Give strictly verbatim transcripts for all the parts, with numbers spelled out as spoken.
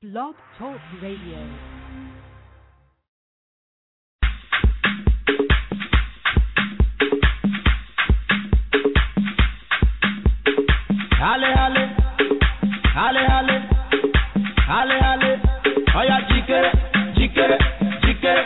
Blog Talk Radio. Halle, halle, halle, halle, halle, halle. Oya jikere, jikere, jikere.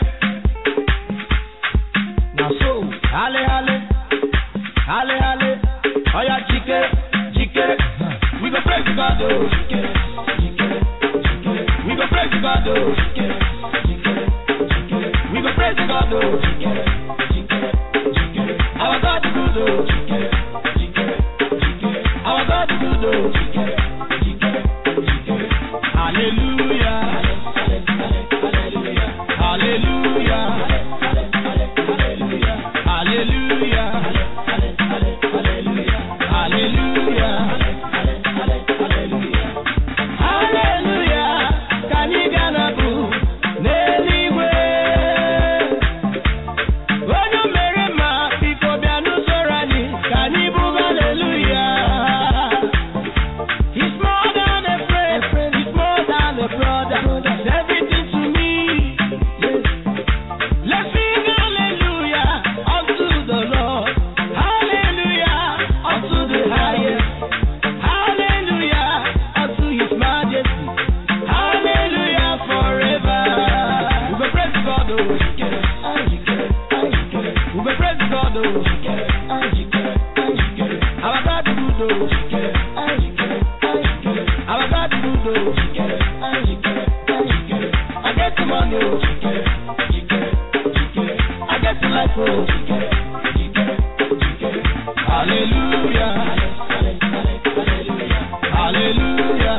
Now so, halle, halle, halle, halle. Oya jikere, jikere. We go pray to God, oh. Jikere, jikere, jikere. We go pray to God, oh. Jikere, jikere, jikere. We go pray to God, oh. Jikere, jikere, jikere. Our God is good, oh. Jikere, jikere, jikere. Our God is good, oh. Jikere, jikere, jikere. Hallelujah. Hallelujah. Hallelujah. Hallelujah. Hallelujah. Hallelujah. Hallelujah. Kaniganabu n'eluigwe. Onye mere mma biko bịa n'usoro anyị ka anyị bụ hallelujah. He's more than a friend, he's more than a brother. He's everything to me. Let's sing hallelujah unto the Lord. Hallelujah unto the highest. Hallelujah unto His Majesty. Hallelujah forever. We will praise God, oh. We will praise God, oh. Our God is good, oh. Our God is good, oh. I get the money, oh. I get the life, oh. Hallelujah. Hallelujah. Hallelujah.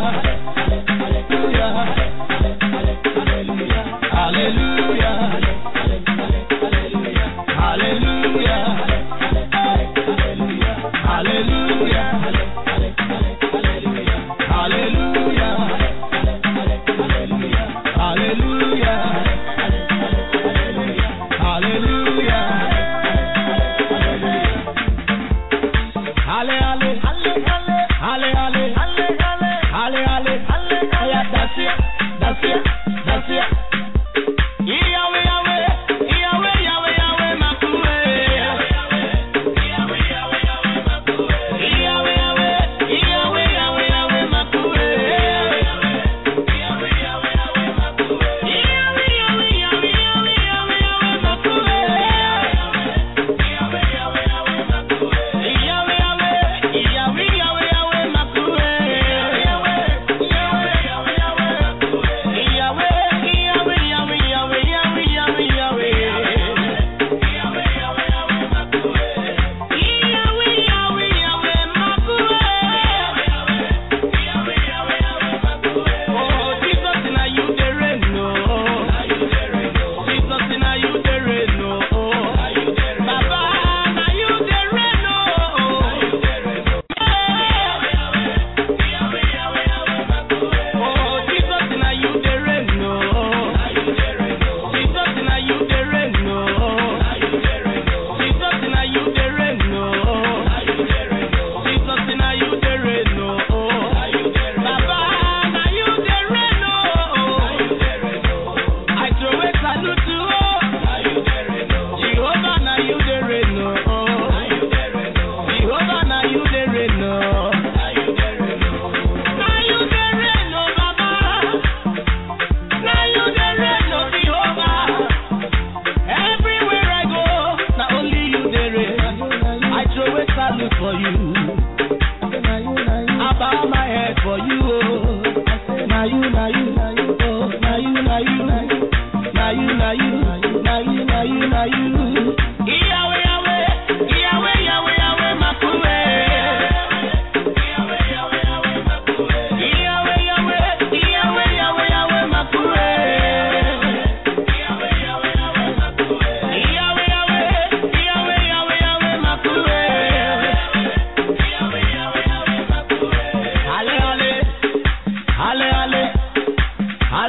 Hallelujah. Hallelujah. Hallelujah. Hallelujah. Halle, halle, halle, halle, halle, halle. Oya, that's it, that's it, that's it. Yahweh, Yahweh, Yahweh, Yahweh, Yahweh, Makue. Yahweh, Yahweh, Yahweh, Yahweh, Makue. Yahweh, Yahweh, Yahweh, Yahweh, Yahweh, Makue. Yahweh, Yahweh, Yahweh, Yahweh, Makue. Yahweh, Yahweh, Yahweh, Yahweh, Yahweh, Yahweh, Makue. Yahweh, Yahweh, Yahweh, Yahweh, Makue. Yahweh, Yahweh, Yahweh, Yahweh, Yahweh, Makue.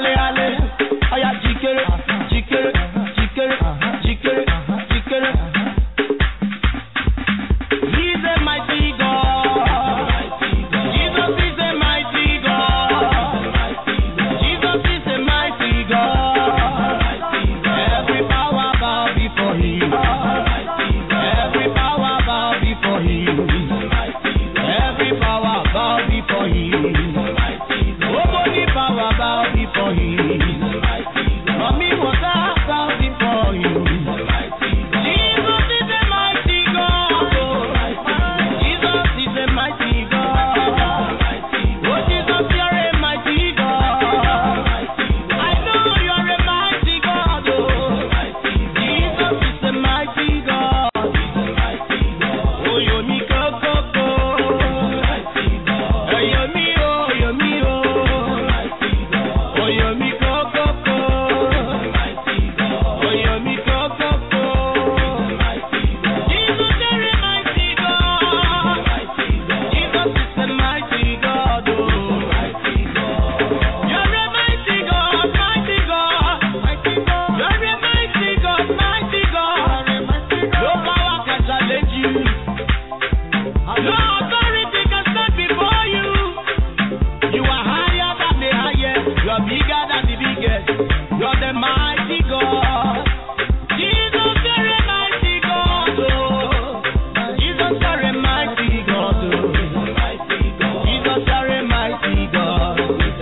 Jikere, jikere, jikere, jikere, jikere. are bigger than the biggest. You're the mighty God. Jesus, you're a mighty God. Oh. Jesus, you're a mighty God. Oh. Jesus, you're a mighty God.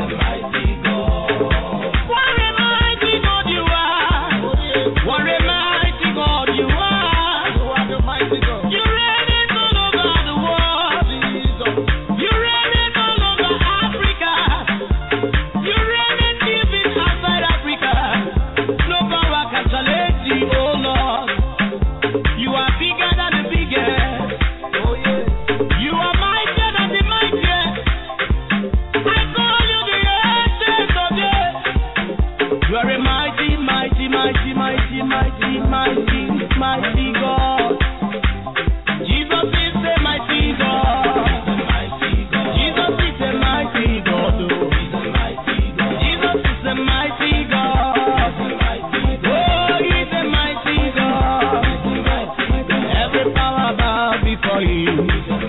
What a mighty God you are. What a mighty God you are. You reign it all over the world. You reign it all over Africa. You reign it even outside Africa. No power can challenge you, oh Lord. You are bigger than the biggest. You are mightier than the mightiest. I call you the ancient of days. You are a mighty, mighty, mighty, mighty, mighty, mighty, mighty God. Jesus is a mighty God. Jesus is a mighty God. Oh. Jesus is a mighty God. Oh, he's a mighty God. Every power bow before you.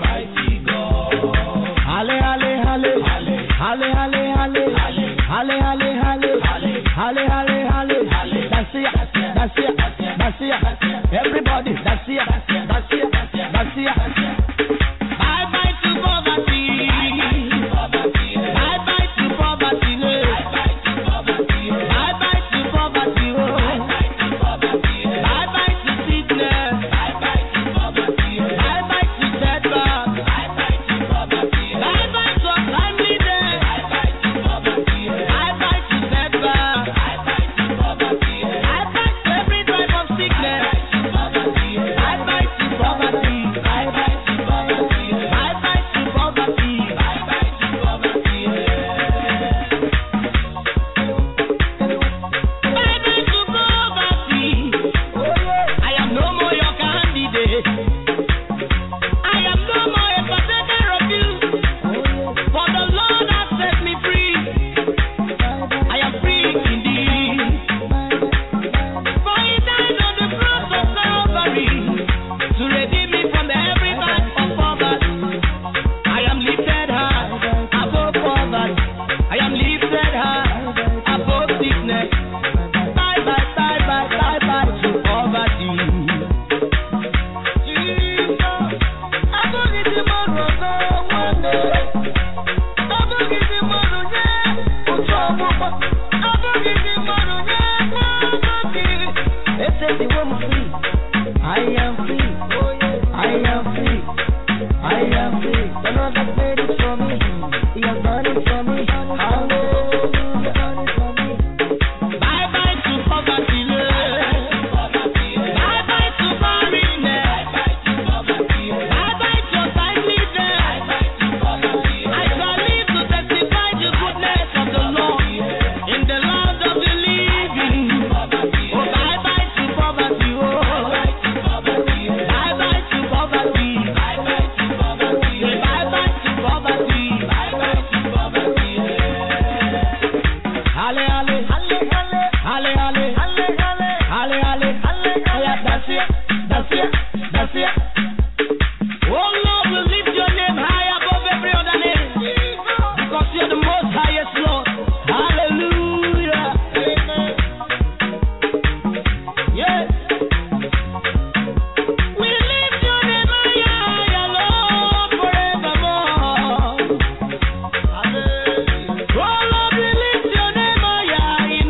Halle, halle, halle. Halle, halle, halle. Halle, halle, halle. Halle, halle, halle. That's it. That's it. That's it. Everybody, that's it. That's it. That's it. Bye bye to poverty. Bye bye to poverty. Bye bye to poverty. Bye bye to sickness. Bye bye to setback. Bye bye to untimely death. Bye bye to setback. Bye bye to every type of sickness. Bye bye to poverty. Bye bye to poverty. Bye bye to poverty. Bye bye to poverty. Bye bye to poverty. I am no more your candidate. I am no more a partaker of you. For the Lord has set me free. I am free indeed. For he died on the cross of Calvary to redeem me from every type of poverty. I am lifted high above poverty. I am lifted high above sickness. Bye bye, bye bye, bye bye to poverty. Jesus, I'm going to tomorrow, no one day. I'm going to tomorrow, yeah. I'm going to tomorrow, yeah. They say the woman free. I am free. I am free. I am free. The Lord has made it for me. He has done it for me. Hallelujah. Done it for me. Bye bye to poverty. Bye bye to barrenness. Bye bye to untimely death. I shall live to testify the goodness of the Lord in the land of the living. Oh, bye bye to poverty. Oh, bye bye to poverty. Bye bye to poverty. Say bye bye to poverty. Bye bye to poverty. Halle, halle, halle, halle, halle, halle, halle, halle. Oh yeah, that's it, that's it, that's it. Oh Lord, we lift your name high above every other name because you're the most highest Lord. Hallelujah. Yes. We lift your name higher, Lord, forevermore. Oh Lord, we lift your name higher in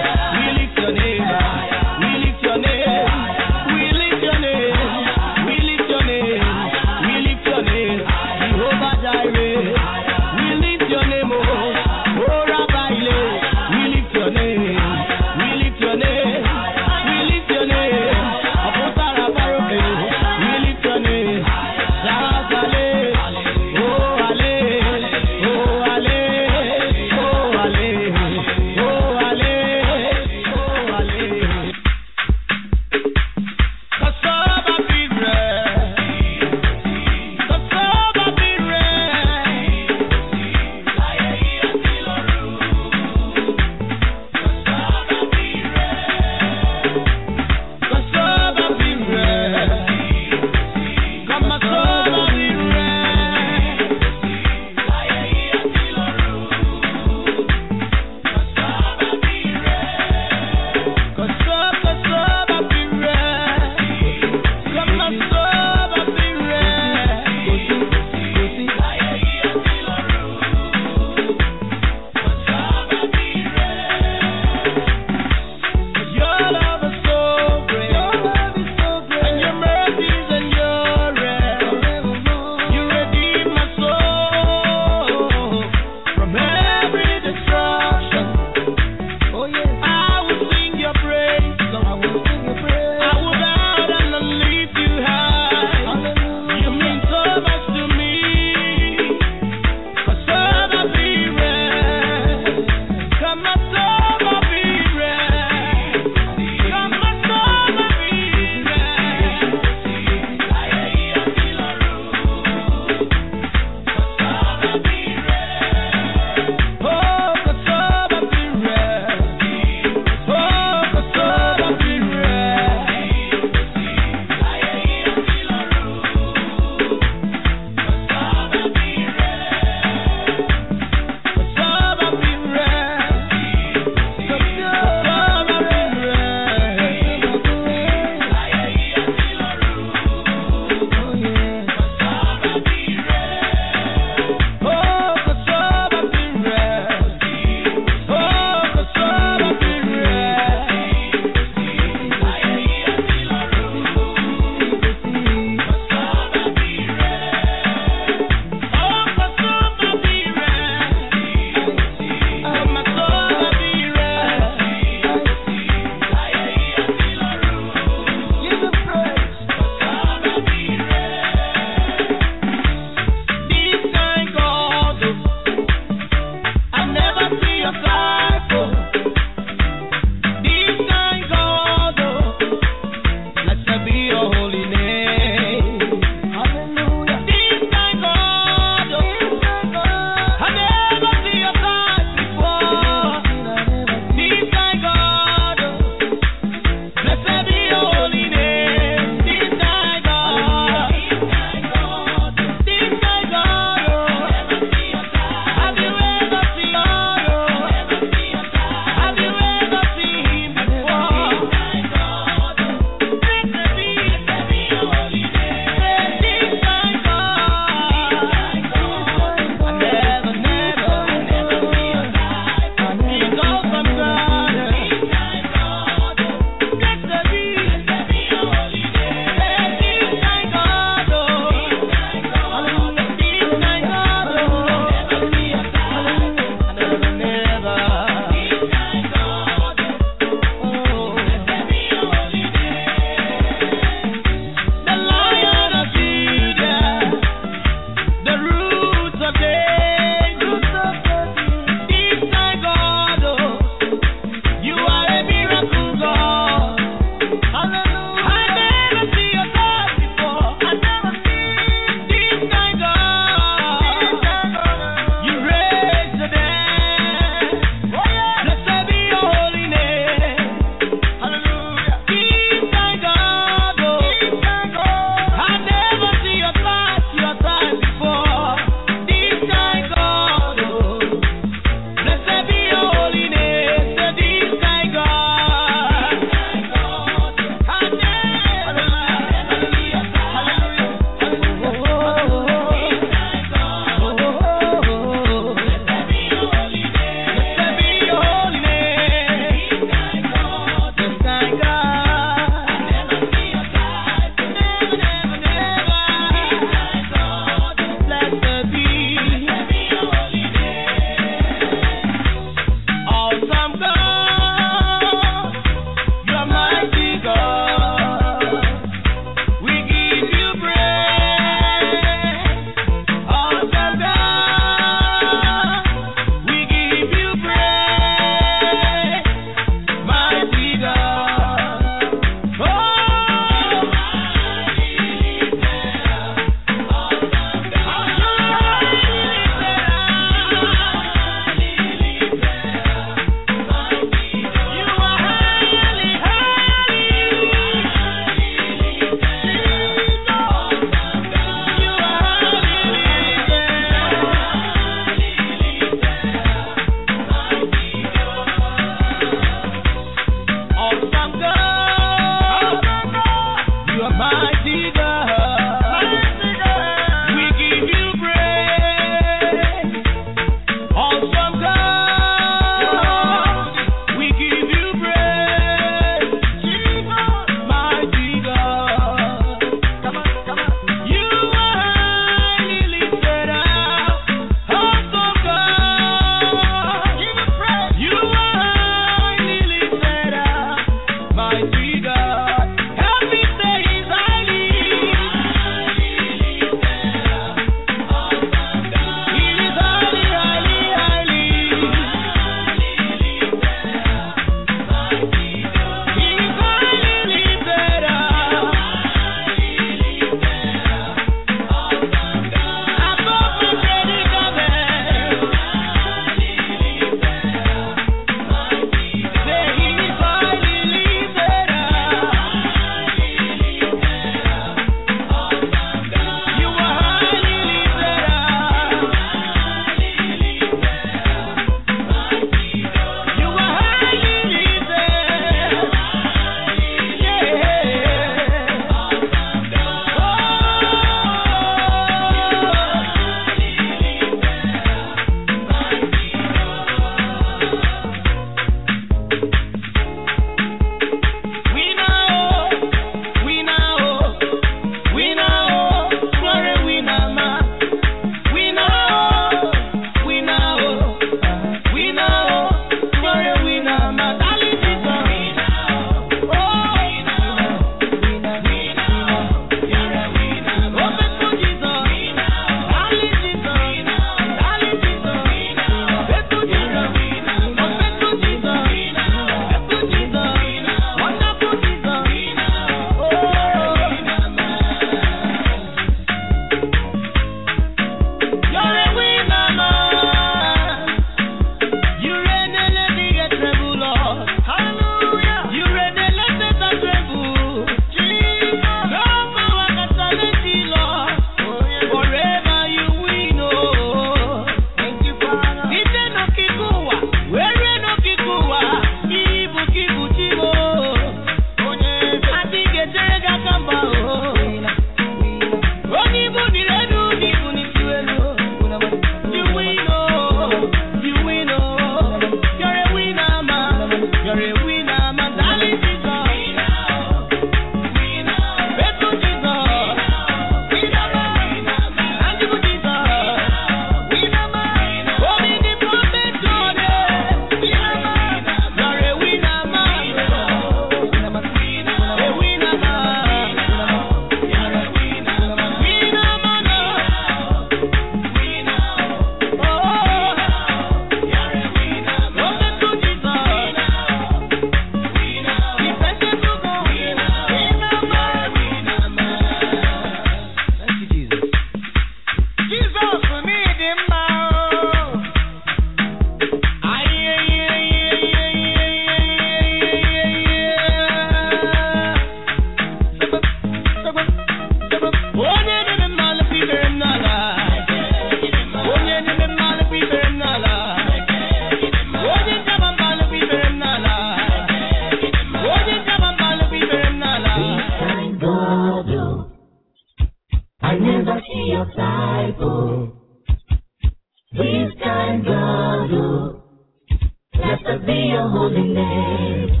never see your type, oh. This kind God, oh. Blessed be your holy name.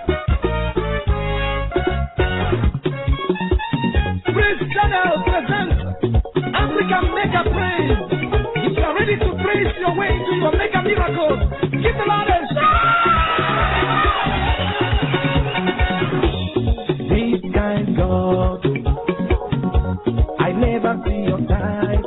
Praise Channel presents African Mega Praise. If you are ready to praise your way to your mega miracle, give the Lord a shout. This kind God, I never see your type.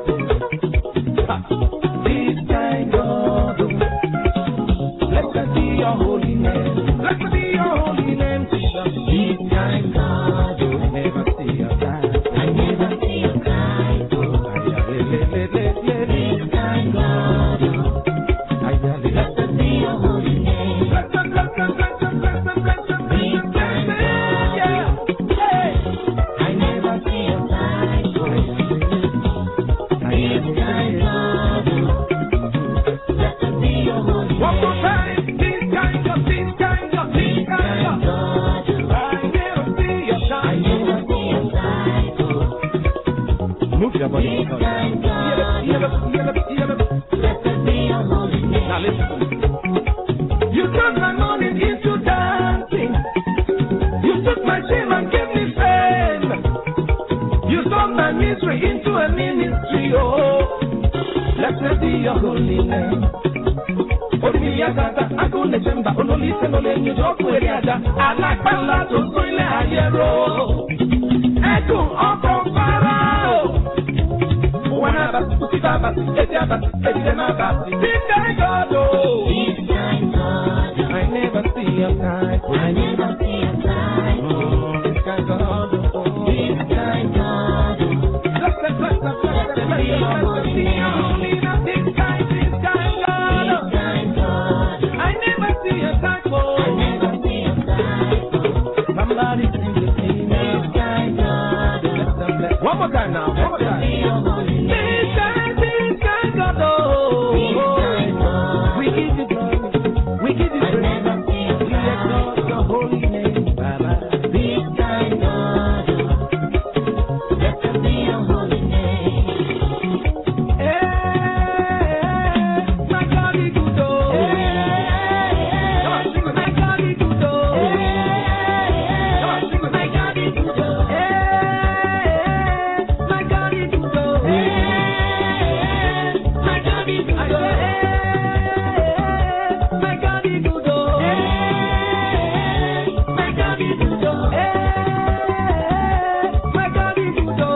This kind God, blessed be your holy name. Blessed be your holy name, Jesus. This kind God, I never see your type. I never see your type, oh. This kind God, oh. Blessed be your holy name. This kind God, oh. I never see your type, oh. This kind God, oh. Blessed be your holy name. One more time. This kind of, this kind of, this kind of. I never see your I type. never see your type, oh. Move your body. This kind God, oh. Blessed be your holy name. Now listen. You turned my morning into dancing. You took my shame and gave me fame. You turned my misery into a ministry. Oh, blessed be your holy name. Olùyàgàtà agúnlẹ̀ jẹ́mbà olólùfẹ́ lọ́lẹ̀ ní ìjọ́kùn èrè àjà alágbàlá tó tún ilé ayé ro. Ẹ̀dùn ọkọ̀ fara o. Wọn náà bá ti kú sí bàbá sí ètí àbàtì èdè náà bá ti. This kind God o. This kind God, oh. I never see your type. I never see your type, oh. This kind God o. This kind God, oh. Blessed, blessed, blessed, blessed, blessed be your holy name. This kind, this kind God o. This kind God, oh. I never see your type o. I never see your type, oh. Somebody sing with me now. This kind God, oh. Bless them, bless. One more time now. One more Blessed be time. your holy name. This kind, this kind God o. This kind God, We give you glory. We give you I praise. never see your We type. exalt your holy name, Baba. This kind God, oh. Blessed be your holy name. Hey, my God is good o. Come on, sing with me. My God is good o. Come on, sing with me. My God is good, oh. Hey, my God is good o. My God is good, I oh. say, hey, my God is good o. My God is good, oh. Hey, my God is good o.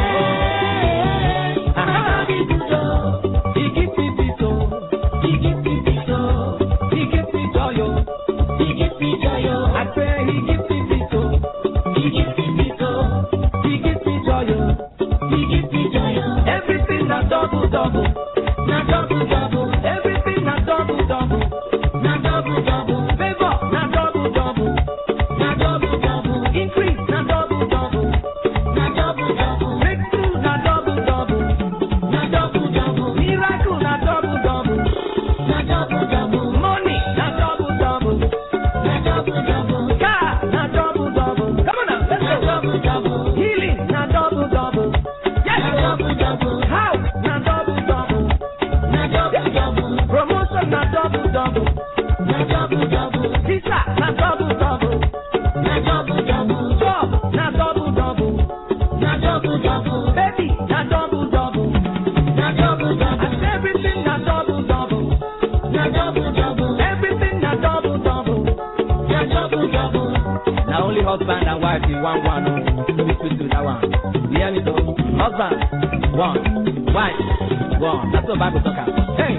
My God is good, oh. He gives me peace o. He gives me peace, oh. He gives me joy o. He gives me joy, oh. I say he gives me peace o. He gives me peace, oh. He gives me joy o. He gives me joy, oh. Everything na double double. Na double, double. Everything na double double. Na double, double. Favor na double double. Na double, double. Increase na double double. Na double, double. Breakthrough na double double. Na double, double. Miracle na double double. Na double, double. Money na double double. Na double, double. Car na double double. Come on now, let's Na go. double, double. Healing na double double. Na Yes. double, double. House na double double. Na double, double. Promotion na double double. Na double, double. Visa na double double. Na double, double. Job na double double. Na double, double. Baby na double double. Na double, double. And everything na double double. Na double, double. Everything na double double. Na double, double. Now only husband and wife in one one. Oh, to be sweet to that one. You hear me though? Husband one, wife one. That's what Bible talk about. Hey,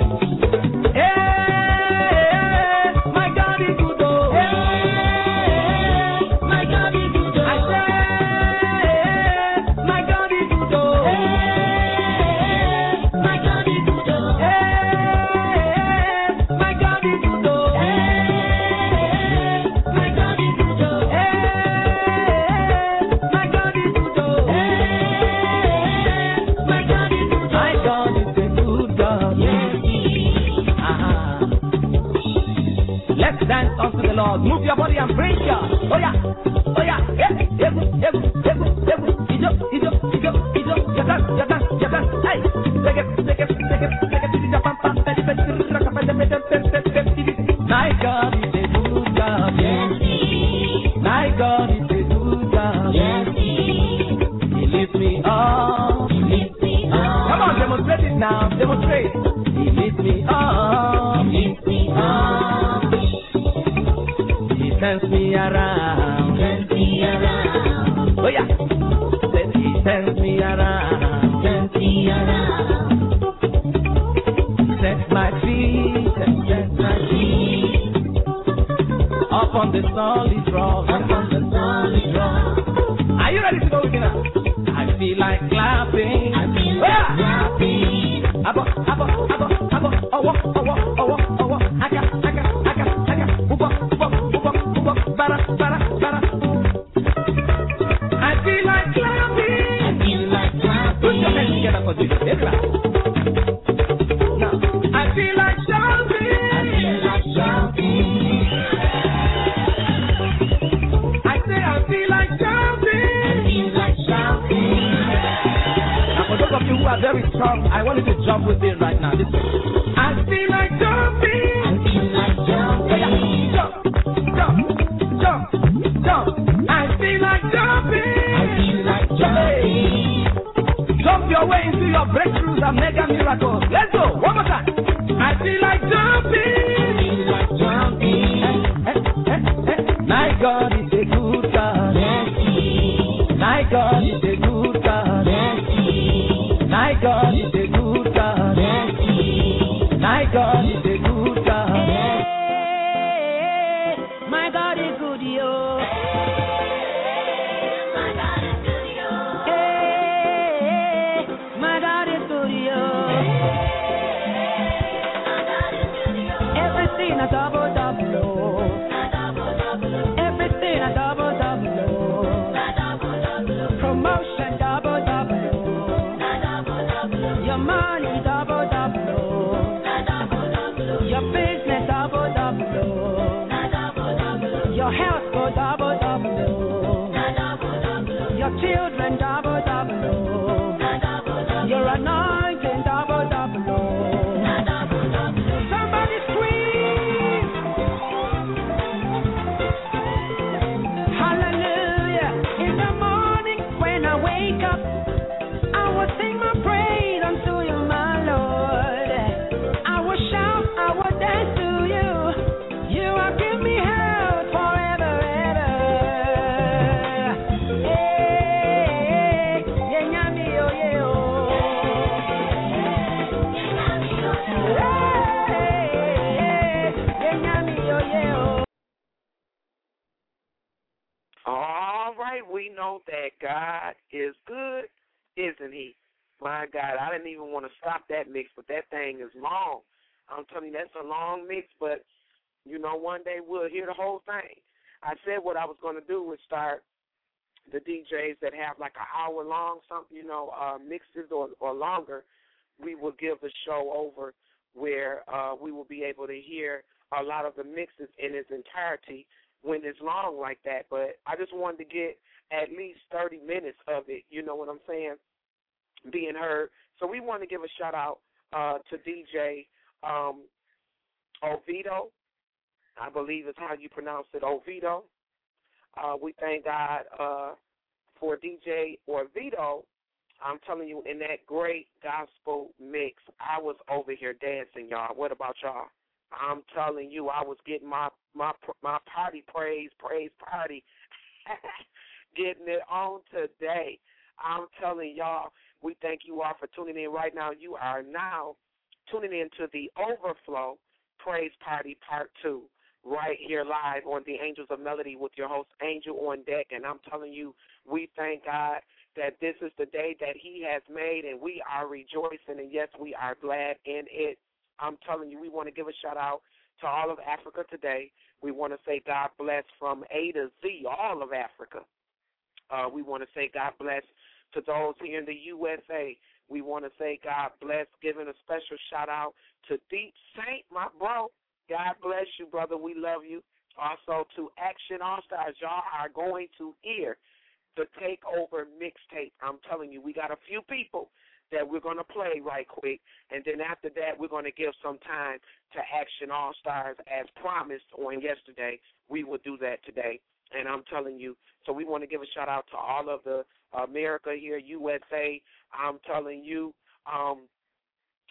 hey, my God is good oh. My God is good, I oh. say, my God is good oh. My God is good, oh. Hey, my God is good oh. My God is good, oh. Hey, my God is good oh. My God is good, My oh. God is a good God. Yes, He is. Uh-huh. Let's dance unto the Lord. Move your body and praise God. Oh yeah, oh yeah. Yeah, yeah, yeah, yeah, yeah. Ijo, ijo, ijo, ijo. Yes, sir. Now demonstrate. He lifts me up. He lifts me up. He turns me around. Turns me around. Oh yeah. Said he turns me around. Turns me around. Set my feet. Set my feet. Up on the solid rock. Up on the solid rock. Are you ready to go with me now? I feel like clapping. I feel like clapping. Abo, abo, abo, abo, owo, owo, owo, owo, aka, aka, aka, aka, ubo, ubo, ubo, ubo, bara, bara, bara. I feel like clapping. I feel like clapping. Put your hands together for Jesus. Let's clap. Now, I feel like shouting. I feel like shouting. I say I feel like shouting. I feel like shouting. Now, for those of you who are very strong, I want you to jump with me right now. Listen. I feel like jumping. I feel like jumping. Jump, jump, jump, jump. I feel like jumping. I feel like jumping. Jump your way into your breakthroughs and mega miracles. Let's go. One more time. I feel like jumping. I feel like jumping. Eh, eh, eh, eh. My God is a good God. Yes, He is. My God is a good God. Yes, He is. My God is a good God. Yes, He is. My God is a good God. Yes. My God is good, yo. My God is good, yo. Hey, my God is good, yo. My God is good, yo. Everything a double double, oh. A double, double, oh. Everything a double double, oh. A double, double, oh. Promotion double double, oh. A double, double, oh. Your money double double, oh. A double, double, oh. Your business double double, oh. A double, double, oh. Your health go double double, oh. A double, double, oh. Your children double double, oh. A double, double, Your anointing double double, oh. a double, double, oh. Somebody scream, hallelujah. In the morning when I wake up, I will sing my praise unto you, my Lord. I will shout, I will dance to you. You have given me health forever, ever. Hey, yeah, nyami, oh, yeah, oh. Hey, yeah, nyami, oh, yeah, oh. All right, we know that God is good, isn't He? My God, I didn't even want to stop that mix, but that thing is long. I'm telling you, that's a long mix, but, you know, one day we'll hear the whole thing. I said what I was going to do was start the D Js that have like an hour long, something, you know, uh, mixes or, or longer. We will give the show over where uh, we will be able to hear a lot of the mixes in its entirety when it's long like that. But I just wanted to get at least thirty minutes of it, you know what I'm saying, being heard. So we want to give a shout-out uh, to D J um, Oviedo. I believe is how you pronounce it, Oviedo. Uh, we thank God uh, for D J Oviedo. I'm telling you, in that great gospel mix, I was over here dancing, y'all. What about y'all? I'm telling you, I was getting my my my party praise, praise party, getting it on today. I'm telling y'all, we thank you all for tuning in right now. You are now tuning in to the Overflow Praise Party Part two right here live on the Angels of Melody with your host, Angel on Deck. And I'm telling you, we thank God that this is the day that He has made, and we are rejoicing, and yes, we are glad in it. I'm telling you, we want to give a shout-out to all of Africa today. We want to say God bless from A to Z, all of Africa. Uh, we want to say God bless to those here in the U S A. We want to say God bless, giving a special shout-out to Deep Saint, my bro. God bless you, brother. We love you. Also to Action All-Stars. Y'all are going to hear the Takeover mixtape. I'm telling you, we got a few people that we're going to play right quick, and then after that we're going to give some time to Action All-Stars as promised on yesterday. We will do that today, and I'm telling you, so we want to give a shout-out to all of the America here, U S A. I'm telling you, um,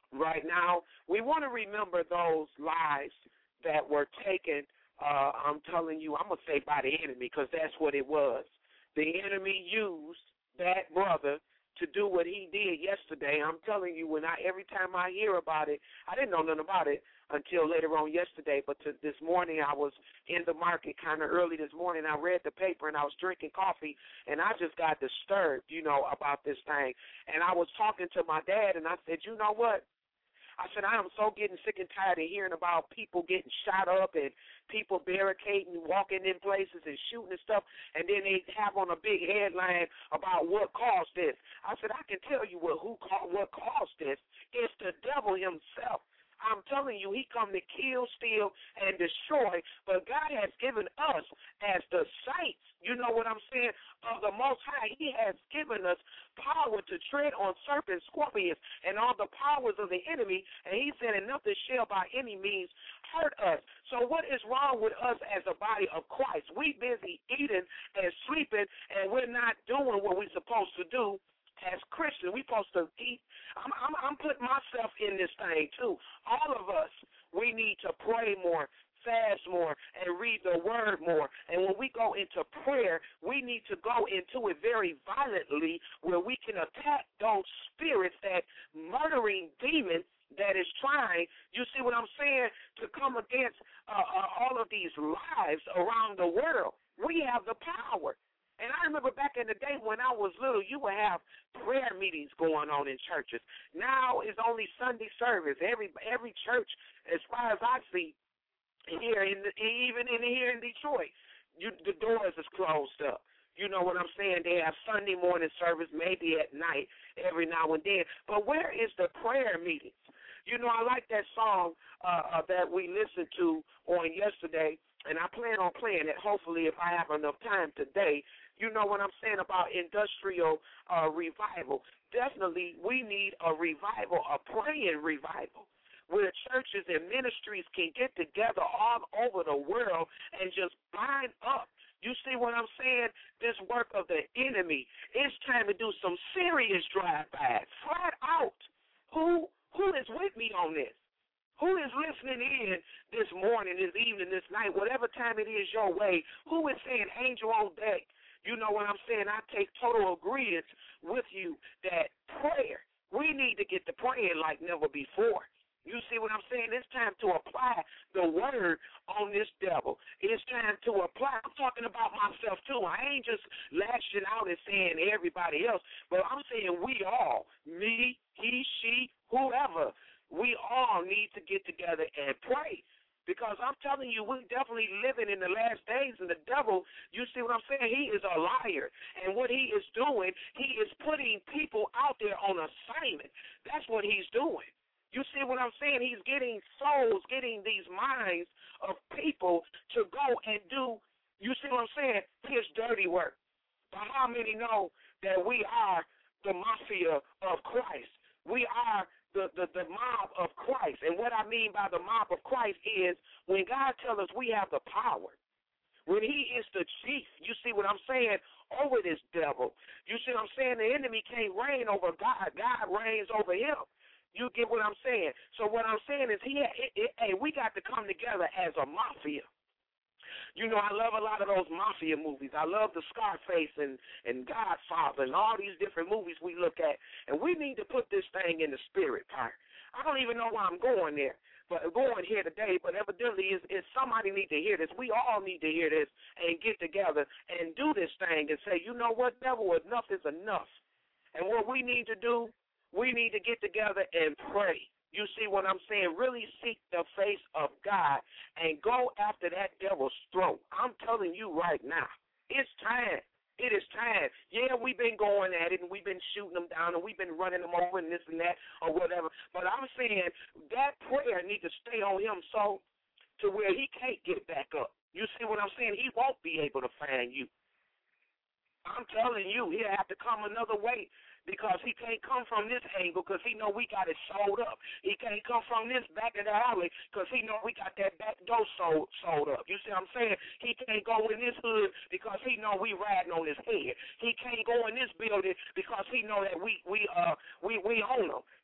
right now. We want to remember those lives that were taken, uh, I'm telling you, I'm going to say by the enemy, because that's what it was. The enemy used that brother to do what he did yesterday. I'm telling you, when I every time I hear about it, I didn't know nothing about it until later on yesterday, but to, this morning I was in the market kind of early this morning. I read the paper and I was drinking coffee, and I just got disturbed, you know, about this thing. And I was talking to my dad, and I said, you know what? I said, I am so getting sick and tired of hearing about people getting shot up and people barricading, walking in places and shooting and stuff, and then they have on a big headline about what caused this. I said, I can tell you what who what caused this. It's the devil himself. I'm telling you, he come to kill, steal, and destroy, but God has given us as the saints, you know what I'm saying, of the Most High. He has given us power to tread on serpents, scorpions, and all the powers of the enemy, and he said, and nothing shall by any means hurt us. So what is wrong with us as a body of Christ? We busy eating and sleeping, and we're not doing what we're supposed to do. As Christians, we're supposed to eat. I'm, I'm, I'm putting myself in this thing, too. All of us, we need to pray more, fast more, and read the word more. And when we go into prayer, we need to go into it very violently, where we can attack those spirits, that murdering demon that is trying, you see what I'm saying, to come against uh, uh, all of these lives around the world. We have the power. And I remember back in the day when I was little, you would have prayer meetings going on in churches. Now it's only Sunday service. Every every church, as far as I see, here in the, even in here in Detroit, you, the doors is closed up. You know what I'm saying? They have Sunday morning service, maybe at night, every now and then. But where is the prayer meetings? You know, I like that song uh, uh, that we listened to on yesterday, and I plan on playing it, hopefully, if I have enough time today. You know what I'm saying about industrial uh, revival. Definitely, we need a revival, a praying revival, where churches and ministries can get together all over the world and just bind up. You see what I'm saying? This work of the enemy. It's time to do some serious drive-bys, flat out. Who who is with me on this? Who is listening in this morning, this evening, this night, whatever time it is your way? Who is saying, angel on deck? You know what I'm saying? I take total agreement with you that prayer, we need to get to praying like never before. You see what I'm saying? It's time to apply the word on this devil. It's time to apply. I'm talking about myself, too. I ain't just lashing out and saying everybody else, but I'm saying we all, me, he, she, whoever, we all need to get together and pray. Because I'm telling you, we're definitely living in the last days, and the devil, you see what I'm saying, he is a liar. And what he is doing, he is putting people out there on assignment. That's what he's doing. You see what I'm saying? He's getting souls, getting these minds of people to go and do, you see what I'm saying, his dirty work. But how many know that we are the mafia of Christ? We are The, the, the mob of Christ. And what I mean by the mob of Christ is when God tells us we have the power, when he is the chief, you see what I'm saying, over this devil. You see what I'm saying? The enemy can't reign over God. God reigns over him. You get what I'm saying? So what I'm saying is, he, it, it, hey, we got to come together as a mafia. You know, I love a lot of those mafia movies. I love the Scarface and, and Godfather and all these different movies we look at. And we need to put this thing in the spirit part. I don't even know why I'm going there, but going here today, but evidently is, is somebody need to hear this. We all need to hear this and get together and do this thing and say, you know what, devil, enough is enough. And what we need to do, we need to get together and pray. You see what I'm saying? Really seek the face of God and go after that devil's throat. I'm telling you right now, it's time. It is time. Yeah, we've been going at it, and we've been shooting them down, and we've been running them over and this and that or whatever. But I'm saying that prayer needs to stay on him so to where he can't get back up. You see what I'm saying? He won't be able to find you. I'm telling you, he'll have to come another way. Because he can't come from this angle because he know we got it sold up. He can't come from this back of the alley because he know we got that back door sold, sold up. You see what I'm saying? He can't go in this hood because he know we riding on his head. He can't go in this building because he know that we we uh we we own him. You see,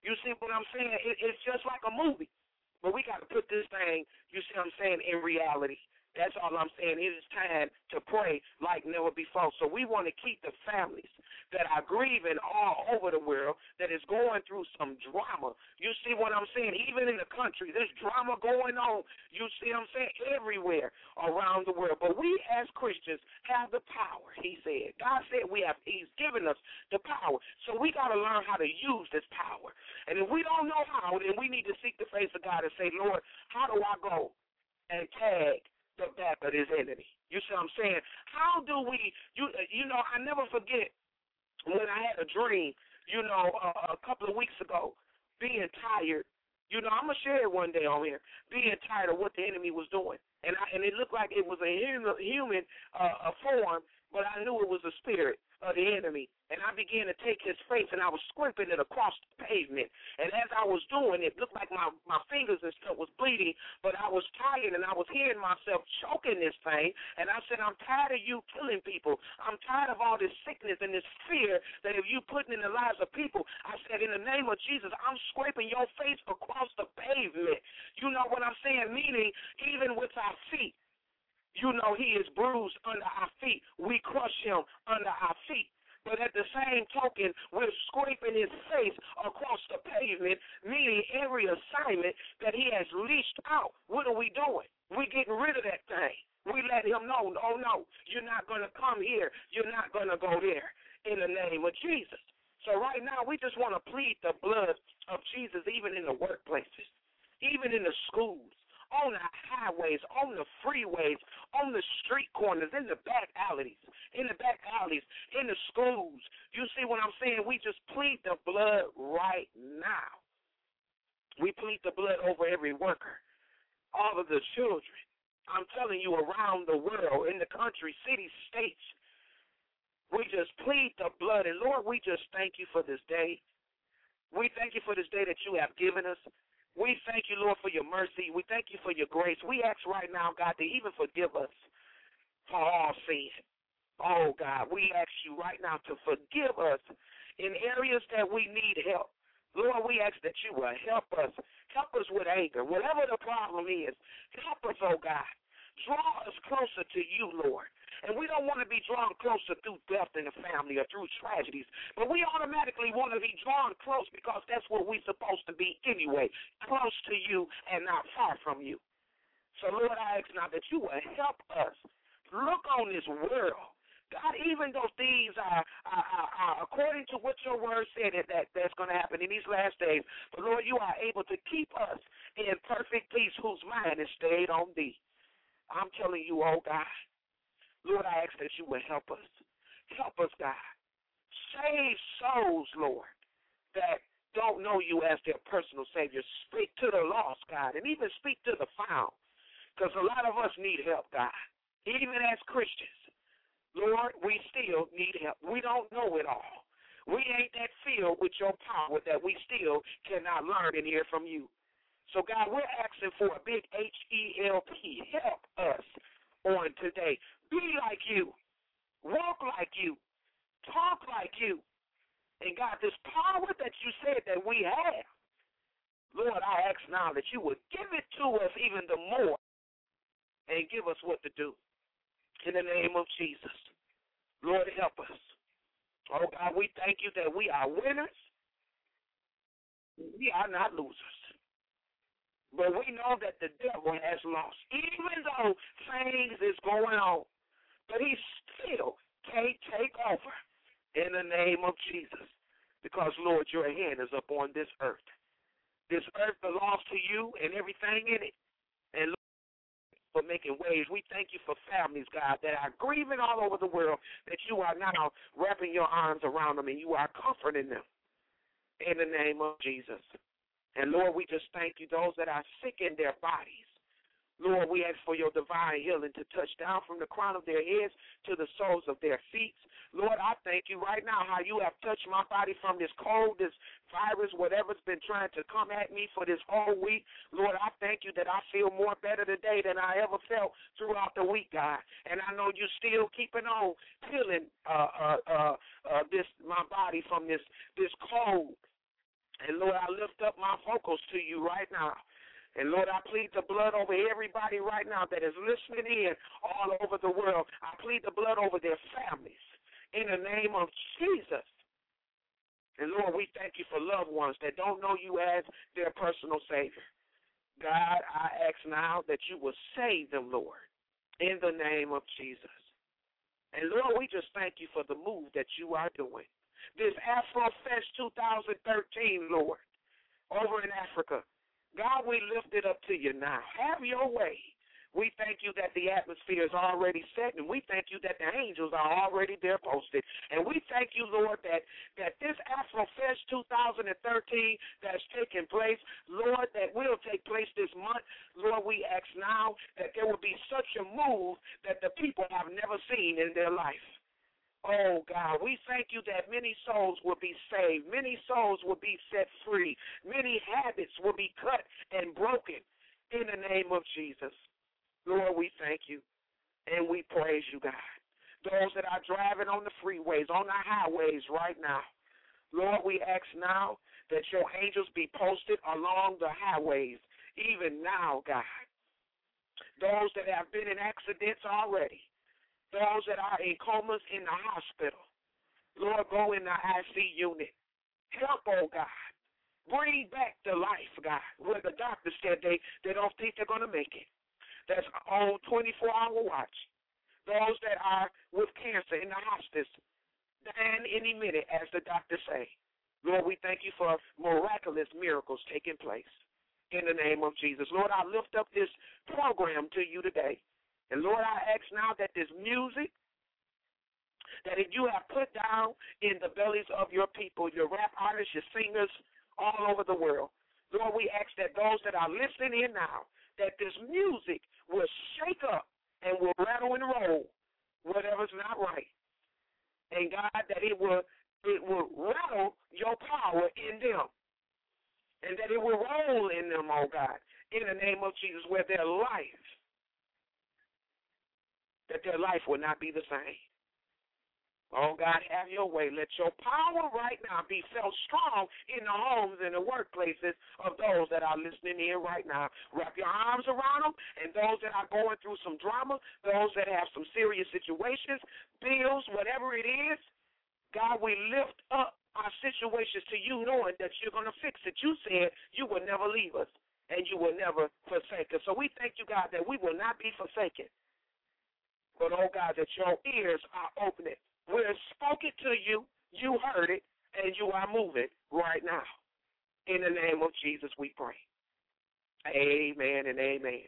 what I'm saying? It, it's just like a movie. But we got to put this thing, you see what I'm saying, in reality. That's all I'm saying. It is time to pray like never before. So we want to keep the families that are grieving all over the world, that is going through some drama. You see what I'm saying? Even in the country, there's drama going on. You see what I'm saying? Everywhere around the world. But we as Christians have the power, he said. God said we have, he's given us the power. So we got to learn how to use this power. And if we don't know how, then we need to seek the face of God and say, Lord, how do I go and tag the back of this enemy? You see what I'm saying? How do we, you you know, I never forget when I had a dream, you know, uh, a couple of weeks ago, being tired. You know, I'm going to share it one day on here, being tired of what the enemy was doing. And I, and it looked like it was a human, human uh, a form, but I knew it was a spirit of the enemy. And I began to take his face, and I was scraping it across the pavement. And as I was doing it, it looked like my, my fingers and stuff was bleeding, but I was tired, and I was hearing myself choking this thing. And I said, I'm tired of you killing people. I'm tired of all this sickness and this fear that if you putting in the lives of people. I said, in the name of Jesus, I'm scraping your face across the pavement. You know what I'm saying? Meaning, even with our feet, you know, he is bruised under our feet. We crush him under our feet. But at the same token, we're scraping his face across the pavement, meaning every assignment that he has leashed out. What are we doing? We're getting rid of that thing. We let him know, oh, no, you're not going to come here. You're not going to go there in the name of Jesus. So right now, we just want to plead the blood of Jesus even in the workplaces, even in the schools, on the highways, on the freeways, on the street corners, in the back alleys, in the back alleys, in the schools. You see what I'm saying? We just plead the blood right now. We plead the blood over every worker, all of the children. I'm telling you, around the world, in the country, cities, states, we just plead the blood. And, Lord, we just thank you for this day. We thank you for this day that you have given us. We thank you, Lord, for your mercy. We thank you for your grace. We ask right now, God, to even forgive us for all sin. Oh, God, we ask you right now to forgive us in areas that we need help. Lord, we ask that you will help us. Help us with anger. Whatever the problem is, help us, oh, God. Draw us closer to you, Lord. And we don't want to be drawn closer through death in the family or through tragedies, but we automatically want to be drawn close because that's what we're supposed to be anyway, close to you and not far from you. So, Lord, I ask now that you will help us look on this world. God, even though things are, are, are, are according to what your word said that, that that's going to happen in these last days, but, Lord, you are able to keep us in perfect peace whose mind is stayed on thee. I'm telling you, oh, God. Lord, I ask that you will help us. Help us, God. Save souls, Lord, that don't know you as their personal Savior. Speak to the lost, God, and even speak to the found, because a lot of us need help, God, even as Christians. Lord, we still need help. We don't know it all. We ain't that filled with your power that we still cannot learn and hear from you. So, God, we're asking for a big H E L P. Help us on today. Be like you. Walk like you. Talk like you. And, God, this power that you said that we have, Lord, I ask now that you would give it to us even the more and give us what to do. In the name of Jesus. Lord, help us. Oh, God, we thank you that we are winners. We are not losers. But we know that the devil has lost, even though things is going on. But he still can't take over in the name of Jesus. Because, Lord, your hand is upon this earth. This earth belongs to you and everything in it. And, Lord, for making waves, we thank you for families, God, that are grieving all over the world, that you are now wrapping your arms around them and you are comforting them in the name of Jesus. And, Lord, we just thank you, those that are sick in their bodies. Lord, we ask for your divine healing to touch down from the crown of their heads to the soles of their feet. Lord, I thank you right now how you have touched my body from this cold, this virus, whatever's been trying to come at me for this whole week. Lord, I thank you that I feel more better today than I ever felt throughout the week, God. And I know you're still keeping on healing uh, uh, uh, uh, this my body from this this cold And, Lord, I lift up my vocals to you right now. And, Lord, I plead the blood over everybody right now that is listening in all over the world. I plead the blood over their families in the name of Jesus. And, Lord, we thank you for loved ones that don't know you as their personal Savior. God, I ask now that you will save them, Lord, in the name of Jesus. And, Lord, we just thank you for the move that you are doing. This Afro Fest two thousand thirteen, Lord, over in Africa. God, we lift it up to you now. Have your way. We thank you that the atmosphere is already set, and we thank you that the angels are already there posted. And we thank you, Lord, that, that this Afro Fest two thousand thirteen that's taking place, Lord, that will take place this month, Lord, we ask now that there will be such a move that the people have never seen in their life. Oh, God, we thank you that many souls will be saved. Many souls will be set free. Many habits will be cut and broken in the name of Jesus. Lord, we thank you and we praise you, God. Those that are driving on the freeways, on the highways right now, Lord, we ask now that your angels be posted along the highways, even now, God. Those that have been in accidents already, those that are in comas in the hospital, Lord, go in the I C unit. Help, oh God. Bring back the life, God, where the doctor said they, they don't think they're going to make it. That's on twenty-four hour watch. Those that are with cancer in the hospice, dying any minute, as the doctors say. Lord, we thank you for miraculous miracles taking place in the name of Jesus. Lord, I lift up this program to you today. And, Lord, I ask now that this music that you have put down in the bellies of your people, your rap artists, your singers all over the world, Lord, we ask that those that are listening in now, that this music will shake up and will rattle and roll whatever's not right. And, God, that it will, it will rattle your power in them. And that it will roll in them, oh, God, in the name of Jesus, where their life, that their life will not be the same. Oh, God, have your way. Let your power right now be felt strong in the homes and the workplaces of those that are listening in right now. Wrap your arms around them, and those that are going through some drama, those that have some serious situations, bills, whatever it is, God, we lift up our situations to you, knowing that you're going to fix it. You said you will never leave us, and you will never forsake us. So we thank you, God, that we will not be forsaken. But, oh, God, that your ears are opening. We're spoken to you, you heard it, and you are moving right now. In the name of Jesus, we pray. Amen and amen.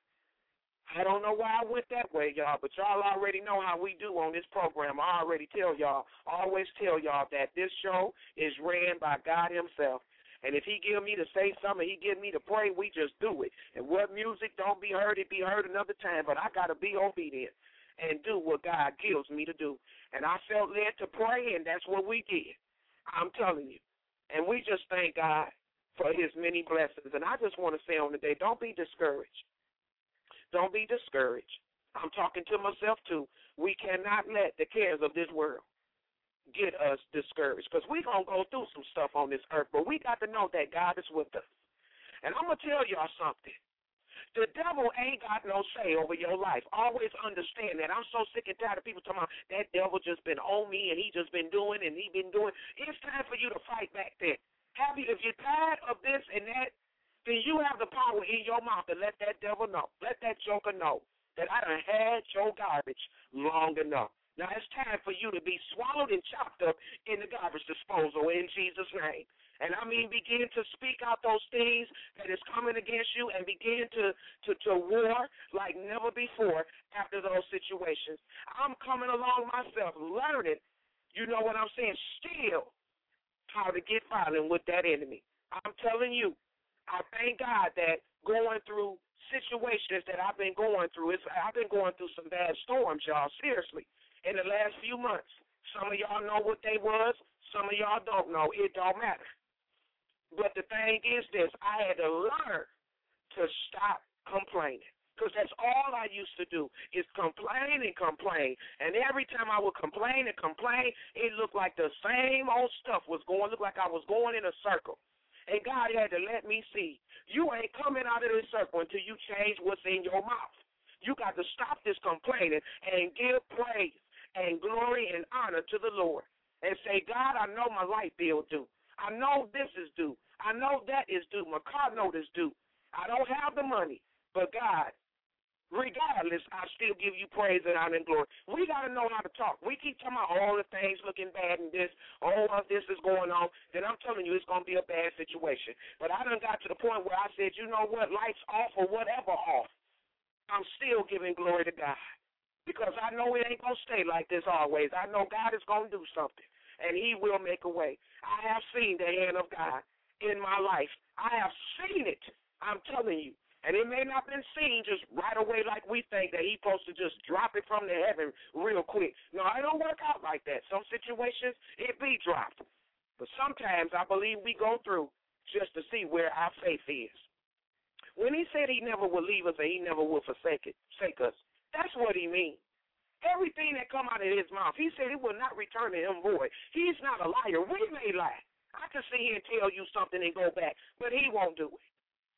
I don't know why I went that way, y'all, but y'all already know how we do on this program. I already tell y'all, always tell y'all that this show is ran by God himself. And if he give me to say something, he give me to pray, we just do it. And what music don't be heard, it be heard another time, but I got to be obedient and do what God gives me to do. And I felt led to pray, and that's what we did. I'm telling you. And we just thank God for his many blessings. And I just want to say on the day, don't be discouraged. Don't be discouraged. I'm talking to myself, too. We cannot let the cares of this world get us discouraged, because we're going to go through some stuff on this earth, but we got to know that God is with us. And I'm going to tell y'all something. The devil ain't got no say over your life. Always understand that. I'm so sick and tired of people talking about that devil just been on me and he just been doing and he been doing. It's time for you to fight back then. Have you, if you're tired of this and that, then you have the power in your mouth to let that devil know. Let that joker know that I done had your garbage long enough. Now it's time for you to be swallowed and chopped up in the garbage disposal in Jesus' name. And I mean, begin to speak out those things that is coming against you and begin to, to, to war like never before after those situations. I'm coming along myself, learning, you know what I'm saying, still how to get violent with that enemy. I'm telling you, I thank God that going through situations that I've been going through, it's, I've been going through some bad storms, y'all, seriously, in the last few months. Some of y'all know what they was. Some of y'all don't know. It don't matter. But the thing is this, I had to learn to stop complaining, because that's all I used to do is complain and complain. And every time I would complain and complain, it looked like the same old stuff was going, looked like I was going in a circle. And God had to let me see, you ain't coming out of this circle until you change what's in your mouth. You got to stop this complaining and give praise and glory and honor to the Lord. And say, God, I know my light bill due. I know this is due. I know that is due. My car note is due. I don't have the money. But God, regardless, I still give you praise and honor and glory. We got to know how to talk. We keep talking about all the things looking bad and this, all of this is going on. Then I'm telling you it's going to be a bad situation. But I done got to the point where I said, you know what, lights off or whatever off. I'm still giving glory to God. Because I know it ain't going to stay like this always. I know God is going to do something. And he will make a way. I have seen the hand of God in my life. I have seen it, I'm telling you. And it may not have been seen just right away like we think that he's supposed to just drop it from the heaven real quick. No, it don't work out like that. Some situations, it be dropped. But sometimes I believe we go through just to see where our faith is. When he said he never would leave us and he never would forsake, it, forsake us, that's what he means. Everything that come out of his mouth, he said it will not return to him void. He's not a liar. We may lie. I can sit here and tell you something and go back, but he won't do it.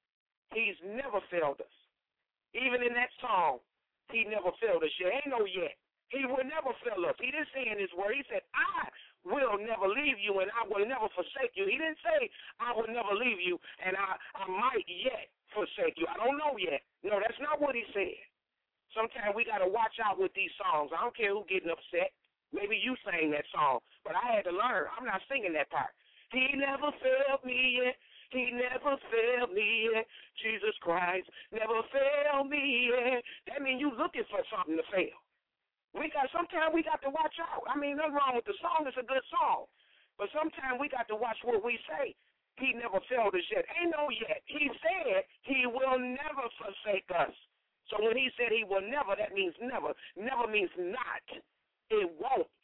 He's never failed us. Even in that song, he never failed us yet. Ain't no yet. He will never fail us. He didn't say in his word, he said, I will never leave you and I will never forsake you. He didn't say, I will never leave you and I, I might yet forsake you. I don't know yet. No, that's not what he said. Sometimes we got to watch out with these songs. I don't care who's getting upset. Maybe you sang that song, but I had to learn. I'm not singing that part. He never failed me yet. He never failed me yet. Jesus Christ never failed me yet. That means you looking for something to fail. We got sometimes we got to watch out. I mean, nothing wrong with the song. It's a good song. But sometimes we got to watch what we say. He never failed us yet. Ain't no yet. He said he will never forsake us. So when he said he will never, that means never. Never means not. It won't.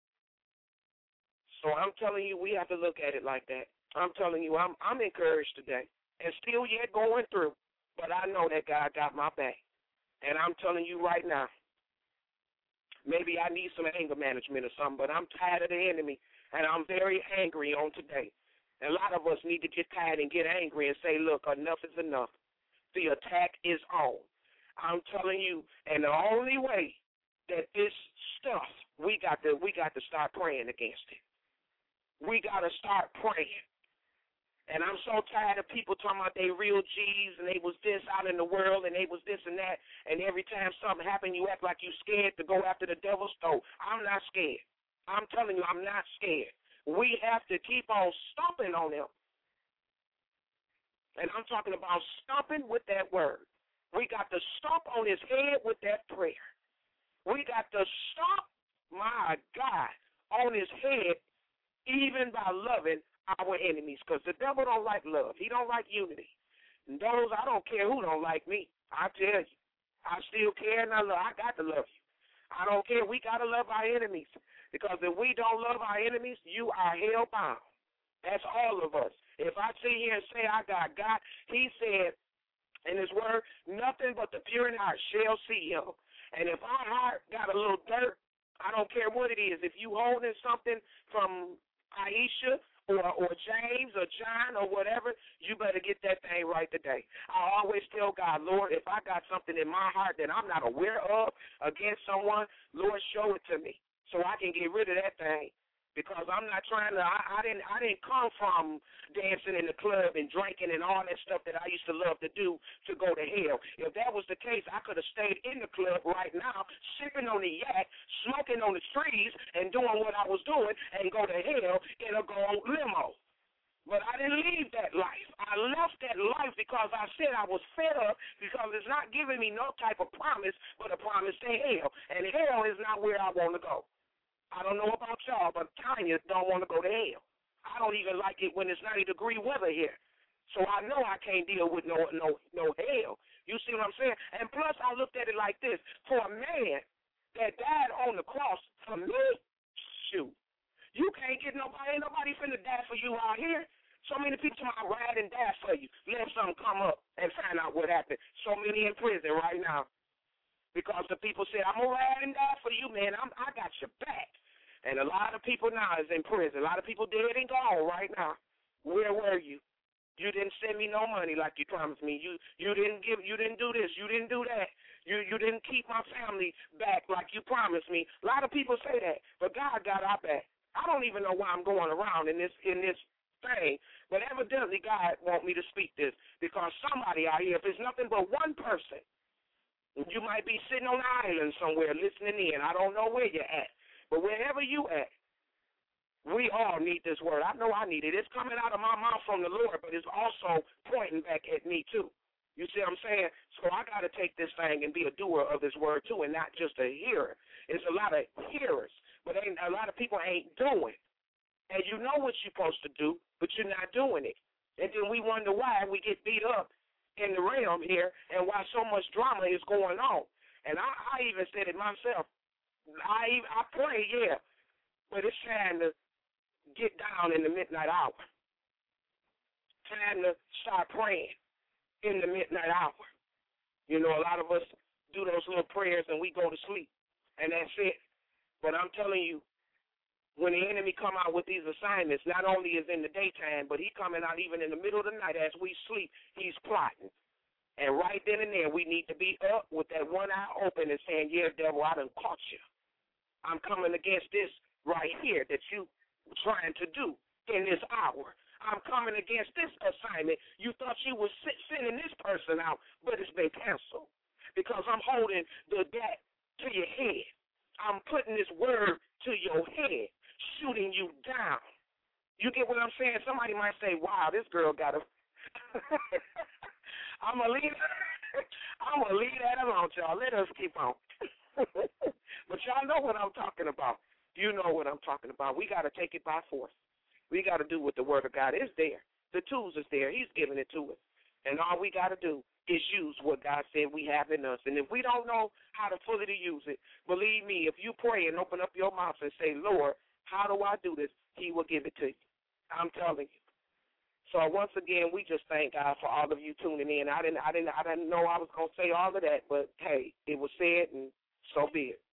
So I'm telling you, we have to look at it like that. I'm telling you, I'm I'm encouraged today and still yet going through. But I know that God got my back. And I'm telling you right now, maybe I need some anger management or something, but I'm tired of the enemy, and I'm very angry on today. And a lot of us need to get tired and get angry and say, look, enough is enough. The attack is on. I'm telling you, and the only way that this stuff, we got to we got to start praying against it. We got to start praying. And I'm so tired of people talking about they real G's and they was this out in the world and they was this and that, and every time something happened, you act like you scared to go after the devil's stove. I'm not scared. I'm telling you, I'm not scared. We have to keep on stomping on them. And I'm talking about stomping with that word. We got to stomp on his head with that prayer. We got to stomp, my God, on his head even by loving our enemies, because the devil don't like love. He don't like unity. And those, I don't care who don't like me. I tell you, I still care and I love. I got to love you. I don't care. We got to love our enemies, because if we don't love our enemies, you are hell-bound. That's all of us. If I sit here and say I got God, he said in his word, nothing but the pure in heart shall see him. And if our heart got a little dirt, I don't care what it is. If you holding something from Aisha or, or James or John or whatever, you better get that thing right today. I always tell God, Lord, if I got something in my heart that I'm not aware of against someone, Lord, show it to me so I can get rid of that thing. Because I'm not trying to, I, I didn't I didn't come from dancing in the club and drinking and all that stuff that I used to love to do to go to hell. If that was the case, I could have stayed in the club right now, sipping on the yak, smoking on the trees, and doing what I was doing, and go to hell in a gold limo. But I didn't leave that life. I left that life because I said I was fed up, because it's not giving me no type of promise but a promise to hell. And hell is not where I want to go. I don't know about y'all, but Tanya don't want to go to hell. I don't even like it when it's ninety degree weather here. So I know I can't deal with no no no hell. You see what I'm saying? And plus, I looked at it like this. For a man that died on the cross for me, shoot, you can't get nobody, ain't nobody finna die for you out here. So many people tomorrow ride and die for you. Let something come up and find out what happened. So many in prison right now. Because the people said, I'm going to ride and die for you, man. I'm, I got your back. And a lot of people now is in prison. A lot of people dead and gone right now. Where were you? You didn't send me no money like you promised me. You you didn't give. You didn't do this. You didn't do that. You you didn't keep my family back like you promised me. A lot of people say that, but God got our back. I don't even know why I'm going around in this in this thing, but evidently God want me to speak this because somebody out here, if it's nothing but one person, you might be sitting on an island somewhere listening in. I don't know where you're at, but wherever you at, we all need this word. I know I need it. It's coming out of my mouth from the Lord, but it's also pointing back at me too. You see what I'm saying? So I got to take this thing and be a doer of this word too and not just a hearer. It's a lot of hearers, but ain't, a lot of people ain't doing. And you know what you're supposed to do, but you're not doing it. And then we wonder why we get beat up in the realm here and why so much drama is going on. And I, I even said it myself. I, I pray, yeah, but it's time to get down in the midnight hour. Time to start praying in the midnight hour. You know, a lot of us do those little prayers and we go to sleep, and that's it. But I'm telling you, when the enemy come out with these assignments, not only is in the daytime, but he coming out even in the middle of the night as we sleep, he's plotting. And right then and there, we need to be up with that one eye open and saying, yeah, devil, I done caught you. I'm coming against this right here that you trying to do in this hour. I'm coming against this assignment. You thought you were sending this person out, but it's been canceled because I'm holding the that to your head. I'm putting this word to your head, shooting you down. You get what I'm saying? Somebody might say, wow, this girl got a... I'm going to leave I'm gonna leave that alone, y'all. Let us keep on. But y'all know what I'm talking about. You know what I'm talking about. We got to take it by force. We got to do what the word of God is there. The tools is there. He's giving it to us. And all we got to do is use what God said we have in us. And if we don't know how to fully use it, believe me, if you pray and open up your mouth and say, Lord, how do I do this? He will give it to you. I'm telling you. So once again, we just thank God for all of you tuning in. I didn't I didn't I didn't know I was gonna say all of that, but hey, it was said and so be it.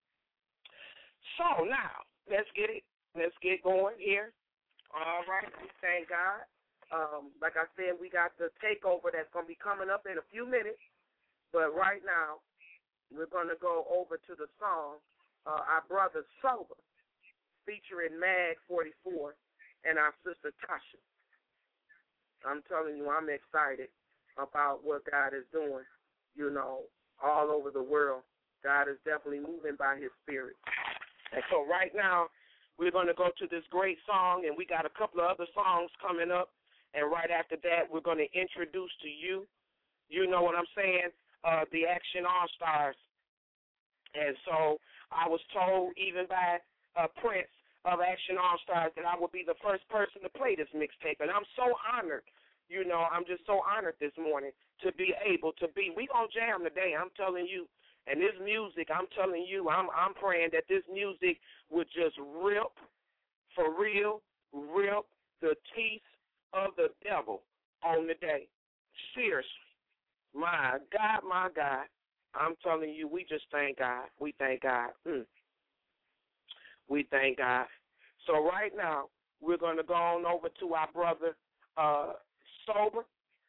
So now Let's get it. Let's get going here. All right. We thank God. Um, like I said, we got the takeover that's going to be coming up in a few minutes. But right now, we're going to go over to the song, uh, Our Brother Sober, featuring Mag forty-four and our sister Tasha. I'm telling you, I'm excited about what God is doing, you know, all over the world. God is definitely moving by his spirit. And so right now, we're going to go to this great song, and we got a couple of other songs coming up. And right after that, we're going to introduce to you, you know what I'm saying, uh, the Action All-Stars. And so I was told even by uh, Prince of Action All-Stars that I would be the first person to play this mixtape. And I'm so honored, you know, I'm just so honored this morning to be able to be. We going to jam today, I'm telling you. And this music, I'm telling you, I'm I'm praying that this music would just rip, for real, rip the teeth of the devil on the day. Seriously. My God, my God. I'm telling you, we just thank God. We thank God. Mm. We thank God. So right now, we're going to go on over to our brother uh, Sober,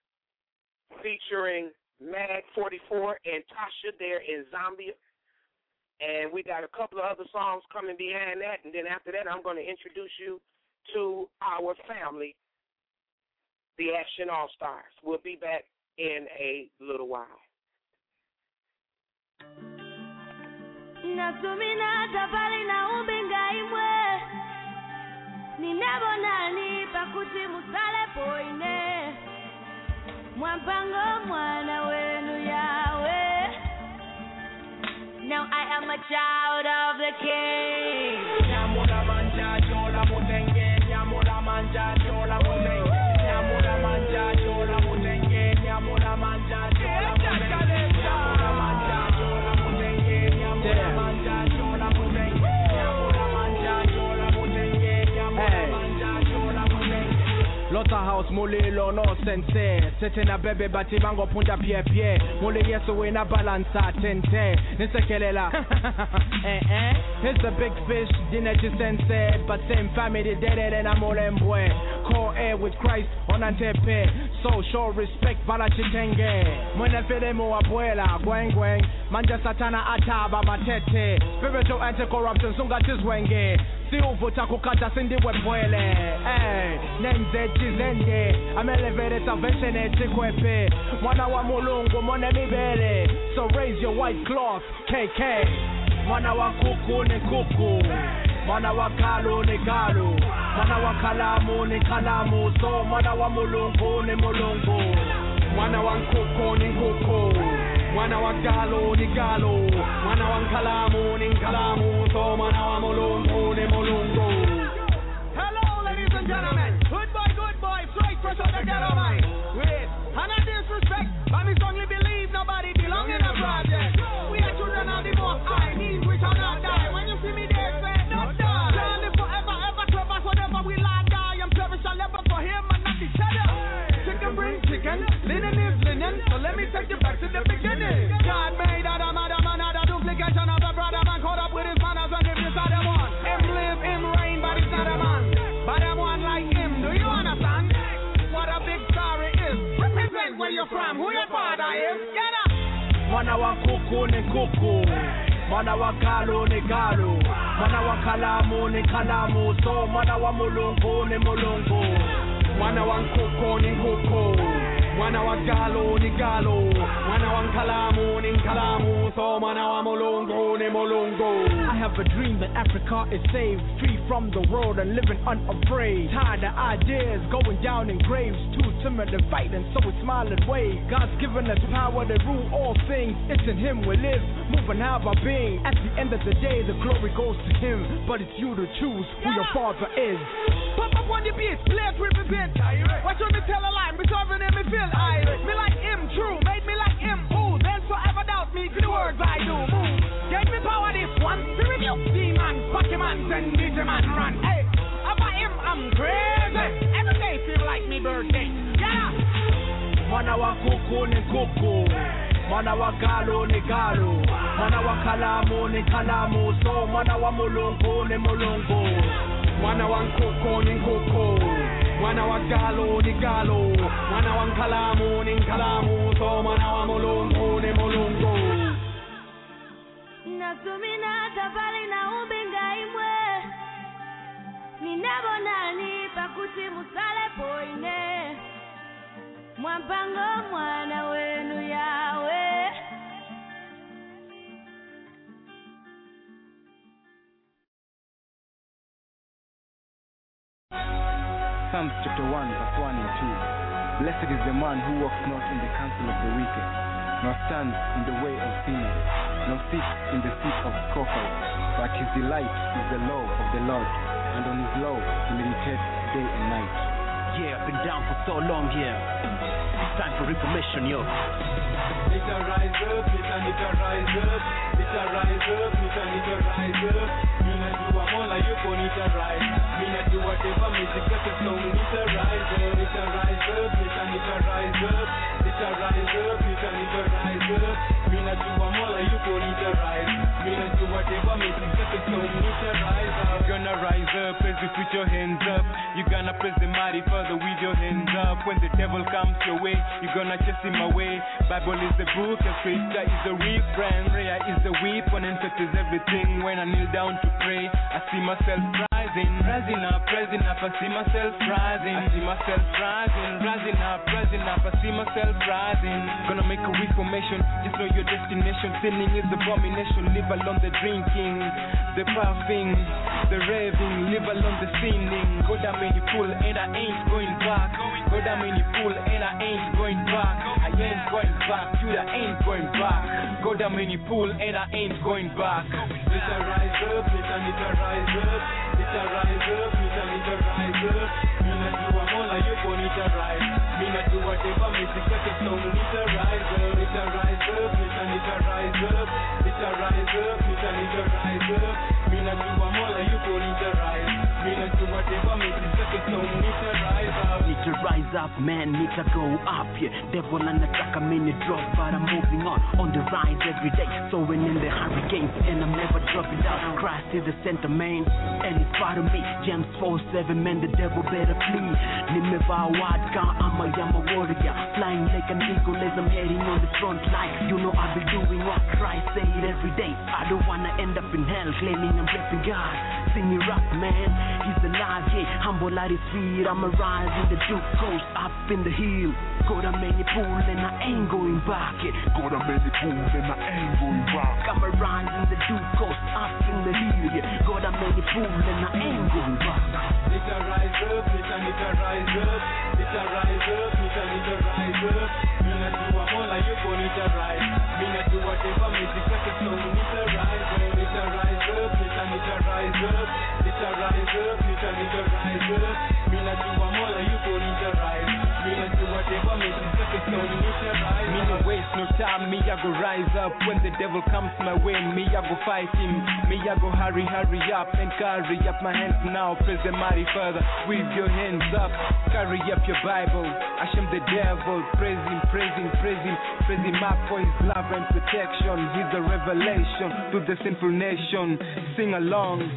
featuring Mag forty-four and Tasha there in Zambia. And we got a couple of other songs coming behind that. And then after that, I'm going to introduce you to our family, the Action All-Stars. We'll be back in a little while. Natumina tafali na ubenga imwe Ninabonani pakuti musale poine Mwampango mwana wenu yawe Now I am a child of the King Nyamula manja chola mutenge Nyamula manja chola mutenge Nyamula manja chola mutenge Nyamula manja chola mutenge Nyamula manja chola mutenge Nyamula manja chola mutenge Nyamula manja chola mutenge Nyamula manja chola mutenge Lotta House, mole mulilo no sense Sete na bebe bati bango punja pie pie Mule yesu we na balansa tente Nisekelela Eh eh It's a big fish Dinechi sense But same family dead and I'm all embwe Co-air with Christ on antepe So show respect bala chitenge Mwene fede mo abuela Gweng gweng Manja satana ataba matete Spiritual anti-corruption sunga tizwenge Si uvuta kukata sindi wepwele Hey Nenze chizende I'm elevated salvation etikwepe Mwana wa mulungu mone mibele So raise your white cloth K K Mwana wa kuku ni kuku Mwana wa kalu ni kalu Mwana wa kalamu ni kalamu So mwana wa mulungu ni mulungu Mwana wa nkuku ni nkuku Mwana wa galu ni galu Mwana wa kalamu ni kalamu So mwana wa mulungu ni mulungu. Hello ladies and gentlemen. Good boy, good boy. Straight fresh out the ghetto mine. Wait, and I disrespect but me strongly believe nobody belong in a project. We are children of the most high. Means we shall not die. When you see me there say not die. Shall live forever, ever, ever. Whatever we lie die. I'm service shall ever for him and not each other. Chicken bring chicken. Linen is linen. So let me take you back to the beginning. God made Adam, Adam, another duplication of the brother man caught up with his manners and if you saw them one. Him live, him reign, but he's not a man. But I'm one like him, do you understand? What a big story is. Represent where you're from, who your father is. Get up! Mwana wa kuku ni kuku Mwana wa kalu ni kalu Mwana wa kalamu ni kalamu So mwana wa mulungu ni mulungu Mwana wa nkuku ni nkuku Mwana wa galu ni galu Mwana wa kalamu ni kalamu So mwana wa mulungu ni mulungu. I have a dream that Africa is saved Free from the world and living unafraid Tired of ideas going down in graves Too timid to fight and so we smile and wave God's given us power to rule all things It's in Him we live, move and have our being At the end of the day the glory goes to Him But it's you to choose who your Father is. Pop up on the beat, let's represent. Watch me tell a lie, me serving him, me feel irate. Me like him, true, made me like him, who then forever doubt me for the words I do. Move, gave me power this one, to review. Demons, Pokemon, and D J man run. Hey, about him, I'm crazy. Every day feel like me birthday. Yeah. Mwana wa kuku ni kuku Mwana wa galu ni galu Mwana wa kalamu ni kalamu So mwana wa mulungu ni mulungu Mwana wa nkuku ni nkuku Mwana wa galu ni galu Mwana wa kalamu ni kalamu So mwana wa mulungu ni mulungu. Nasumina tafali na ubinga imwe Ninabonani pakuti musale poine Mwampango mwana wenu yawe Psalms chapter one, verse one and two. Blessed is the man who walks not in the counsel of the wicked, nor stands in the way of sinners, nor sits in the seat of scoffers, but his delight is the law of the Lord, and on his law he meditates day and night. Yeah, I've been down for so long here. It's time for reformation, yo. It a rise up, it a, it a rise up, it a rise up, it a, it a rise up. Me not do a more like you gon' it a rise. Me not do whatever music got a song. It a rise up, it a rise up, it a, it a rise up, it a rise up, it a, it a rise up. Me not do a more like you gon' it a rise. Me not do whatever music got a song. It a rise up. You're gonna rise up as you put your hands up. You're gonna praise the mighty Father with your hands up. When the devil comes your way, you're gonna chase him away. Bible is the book, the scripture is the reference, prayer is the weapon, and faith is everything. When I kneel down to pray, I see myself rising, rising up, rising up. I see myself rising, I see myself rising, rising up, rising up. I see myself rising. Gonna make a reformation, just know your destination. Sinning is abomination. Live alone the drinking, the puffing, the raving. Live alone the sinning. Go down many fool, and I ain't going back. Go down many fool, and I ain't going back. I ain't going back. You I ain't going back. Go down many pool and I ain't going back. It's a rise up, it's a, it's a rise up, it's a rise up, it's a, it's a rise up. Me not do a more like you gon' it a rise. Me not do whatever music got a song. It's a rise up, it's a rise up, it's a, it's a rise up, it's a rise up, it's a, it's a rise up. Me not do a more like you gon' it a rise. Me not do whatever music got a song. It's a rise up. Need to rise up, man, need to go up, yeah. Devil and attack a mini drop, but I'm moving on, on the rise every day. Soaring in the hurricanes, and I'm never dropping down. Christ is the center, man, and it's part of me. James four seven, man, the devil better flee. Nimeva Wadka, I'm a Yama warrior. Flying like an eagle as I'm heading on the front line. You know I'll be doing what Christ said every day. I don't wanna end up in hell, claiming I'm blessing God. Sing it up, man, he's alive, yeah. Humble at his feet, I'm a rise in the Duke Coast, up in the hill. Got a many pool and I ain't going back, yeah. Got a many pool and I ain't going back. I'm a rise in the Duke Coast, up in the hill, yeah. Got a many pool and I ain't going back. It's a rise up, it's a, it's a rise up. It's a rise up, it's a, it's a rise up. Me not do a more like you gon' need a rise. Me not do whatever music like a song, need a rise up. It's a rise up, it's a, it's a rise up. It's a rise up, it's a, it's a rise up. Me not do a more like you gon' need a rise. Me not do whatever music like a song, need a rise. Me no waste no time, me I go rise up. When the devil comes my way, me I go fight him. Me I go hurry, hurry up and carry up my hands now. Praise the mighty Father, with your hands up. Carry up your Bible, I shame the devil. Praise him, praise him, praise him. Praise him up for his love and protection. He's a revelation to the sinful nation. Sing along.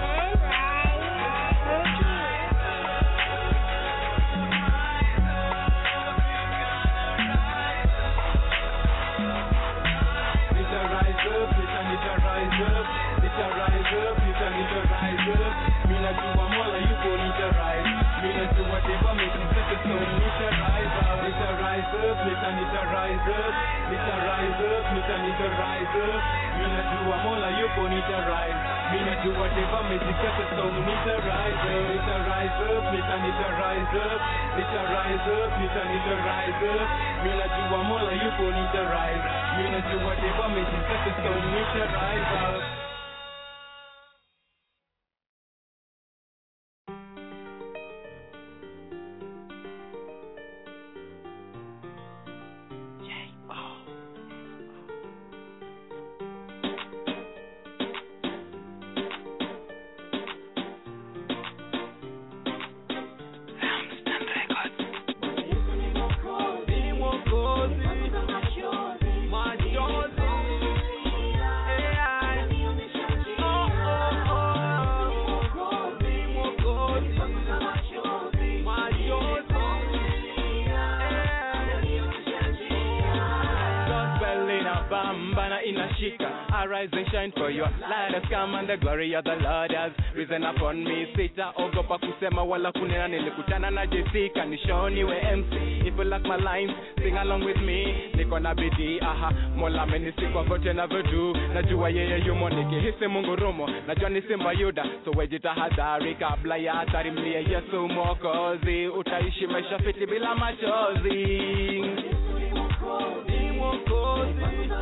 Do whatever makes it just a song, need to rise up, need to rise up, need to need to rise up, need to rise up, need to need to rise up. Me not do a more like you go need to rise. Me not do whatever makes it just a song, need to rise up. Arise and shine, for your light has come and the glory of the Lord has risen upon me. Sita ogopa kusema wala kunena, nilikutana na Jessica nishoni we M C. If you like my lines, sing along with me. Niko na bidii, aha, Mola amenisikia kote navyodu. Najua yeye yumo nikihisi Mungu rumo. Najua ni simba Yuda, so wejitahadhari kabla ya hatari. Mlie Yesu Mwokozi, utaishi maisha fiti bila machozi. Yesu ni Mwokozi,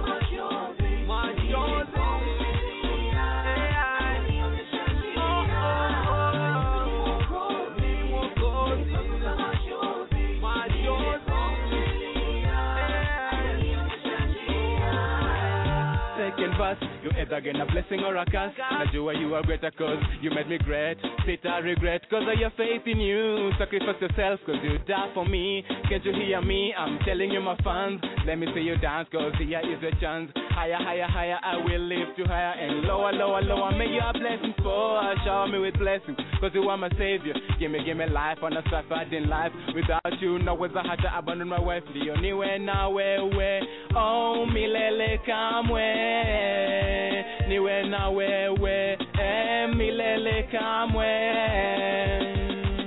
verse, you either get a blessing or a curse. Najua you are greater cause you made me great. Sit I regret cause of your faith in you. Sacrifice yourself cause you died for me. Can't you hear me? I'm telling you my fans. Let me see you dance cause here is your chance. Higher, higher, higher, I will lift you higher. And lower, lower, lower, may your blessings fall. Shower me with blessings cause you are my savior. Give me, give me life on a suffered in life. Without you, no was I had to abandon my wife. Niwe na wewe, oh milele kamwe. Niwe na wewe, eh milele kamwe.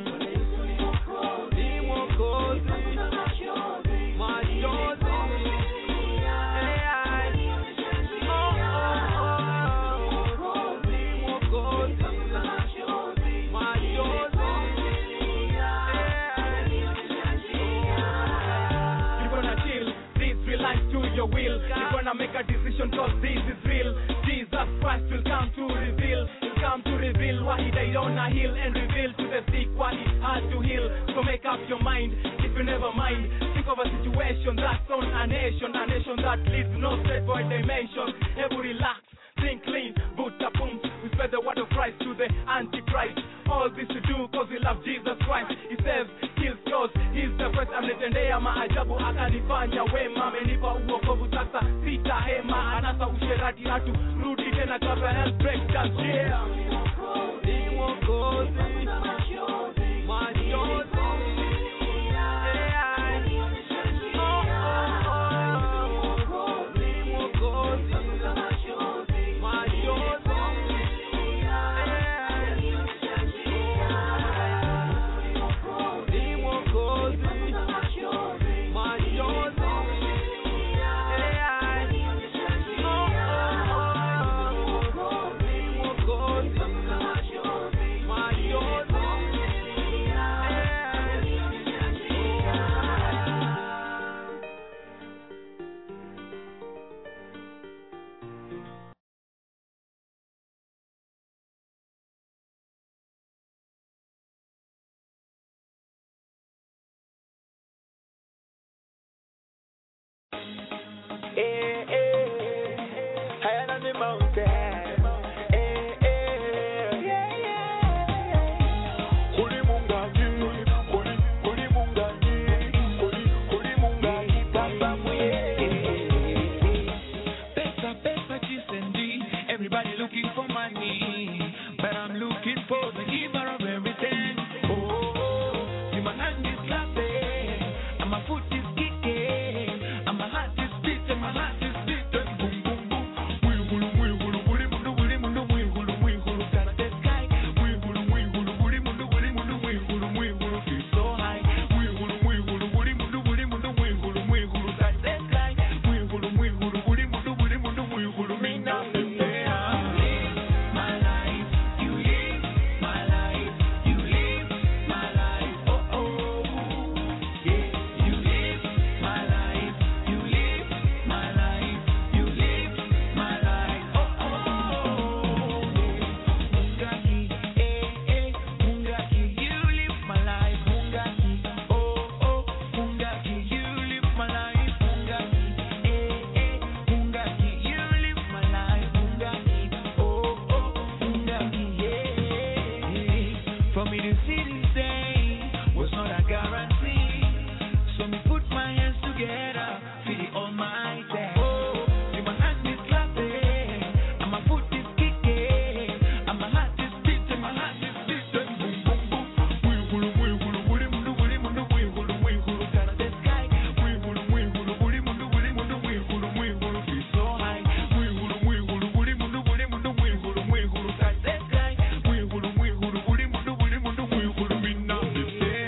Your will, you're gonna make a decision cause this is real. Jesus Christ will come to reveal, he'll come to reveal what he died on a hill and reveal to the sick what he had to heal. So make up your mind, if you never mind, think of a situation that's on a nation, a nation that leads no straightforward dimension. Every relax, think clean, boot the boom, we spread the word of Christ to the Antichrist. All this to do cause we love Jesus Christ. He saves, kills, cures. He's the first amletendea maajabu akanifanya wema. Amenipa uokovu sasa sitahema. Anasa usherati hatu rudi tena kabla ya break dance. Yeah. Ni mwokozi, machozi. Eh, eh, higher than the mountain. Eh, eh, yeah, yeah. Holy Mungaji, Holy, Holy Mungaji, Holy, Holy Mungaji, Papa Muye. Pesa, pesa, chisendi. Everybody looking for money, but I'm looking for the giver of everything. Oh, see my hand is clapping, and my foot is kicking, and my heart is beating, my heart is beating, boom, boom, boom. Wiggle, wiggle, wiggle, mundo, wiggle, mundo, wiggle, wiggle, touch the sky. Wiggle, wiggle, wiggle, mundo, wiggle, mundo, wiggle, wiggle, feel so high. Wiggle, wiggle, wiggle, mundo, wiggle, mundo, wiggle, wiggle, touch the sky. Wiggle, wiggle, wiggle, mundo, wiggle, mundo, wiggle, me now. For me to see this day was not a guarantee. So me put my hands together for the Almighty. Oh, see my hand is clapping, and my foot is kicking, and my heart is beating, my heart is beating, boom, boom, boom. Wiggle, wiggle, wiggle, mundo, wiggle, mundo, wiggle, wiggle, touch the sky. Wiggle, wiggle, wiggle, mundo, wiggle, mundo, wiggle, wiggle, feel so high. Wiggle, wiggle, wiggle, mundo, wiggle, mundo, wiggle, wiggle, touch the sky. Wiggle, wiggle, wiggle, mundo, wiggle, mundo, wiggle, me now this day.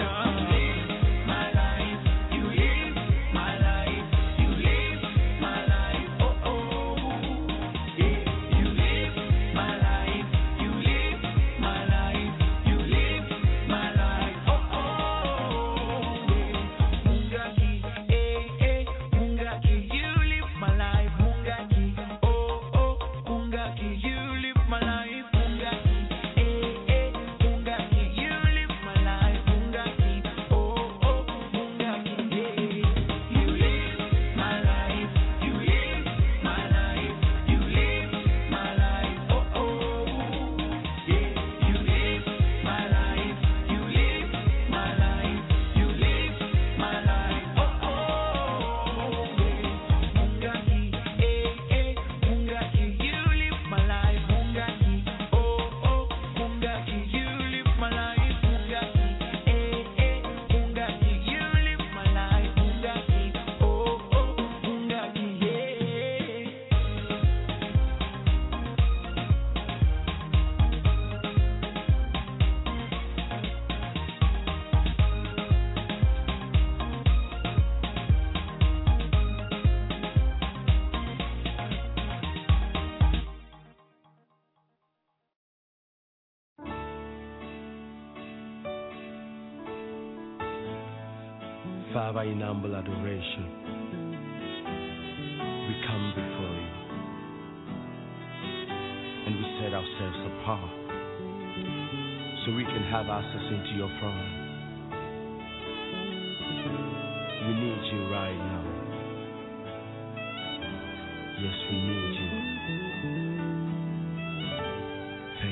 My life, you live my life, you live my life. Oh oh, yeah, you live my life, you live my life, you live my life. Oh oh, Mungaki, eh eh, Mungaki, you live my life, Mungaki. Oh oh, Mungaki, you live my life, Mungaki. Eh eh, Mungaki, you live my life, Mungaki. Oh oh, Mungaki, yeah. You live my life, you live my life, you live my life. Oh oh, yeah. You live my life, you live my life, you live my life. Oh oh, Mungaki, eh eh, Mungaki, you live my life, Mungaki. Oh oh, Mungaki, you live my life, Mungaki. Eh eh, Mungaki, you live my life, Mungaki. Oh oh, Mungaki, yeah. Father, in humble adoration, we come before you and we set ourselves apart so we can have access into your throne. We need you right now. Yes, we need you.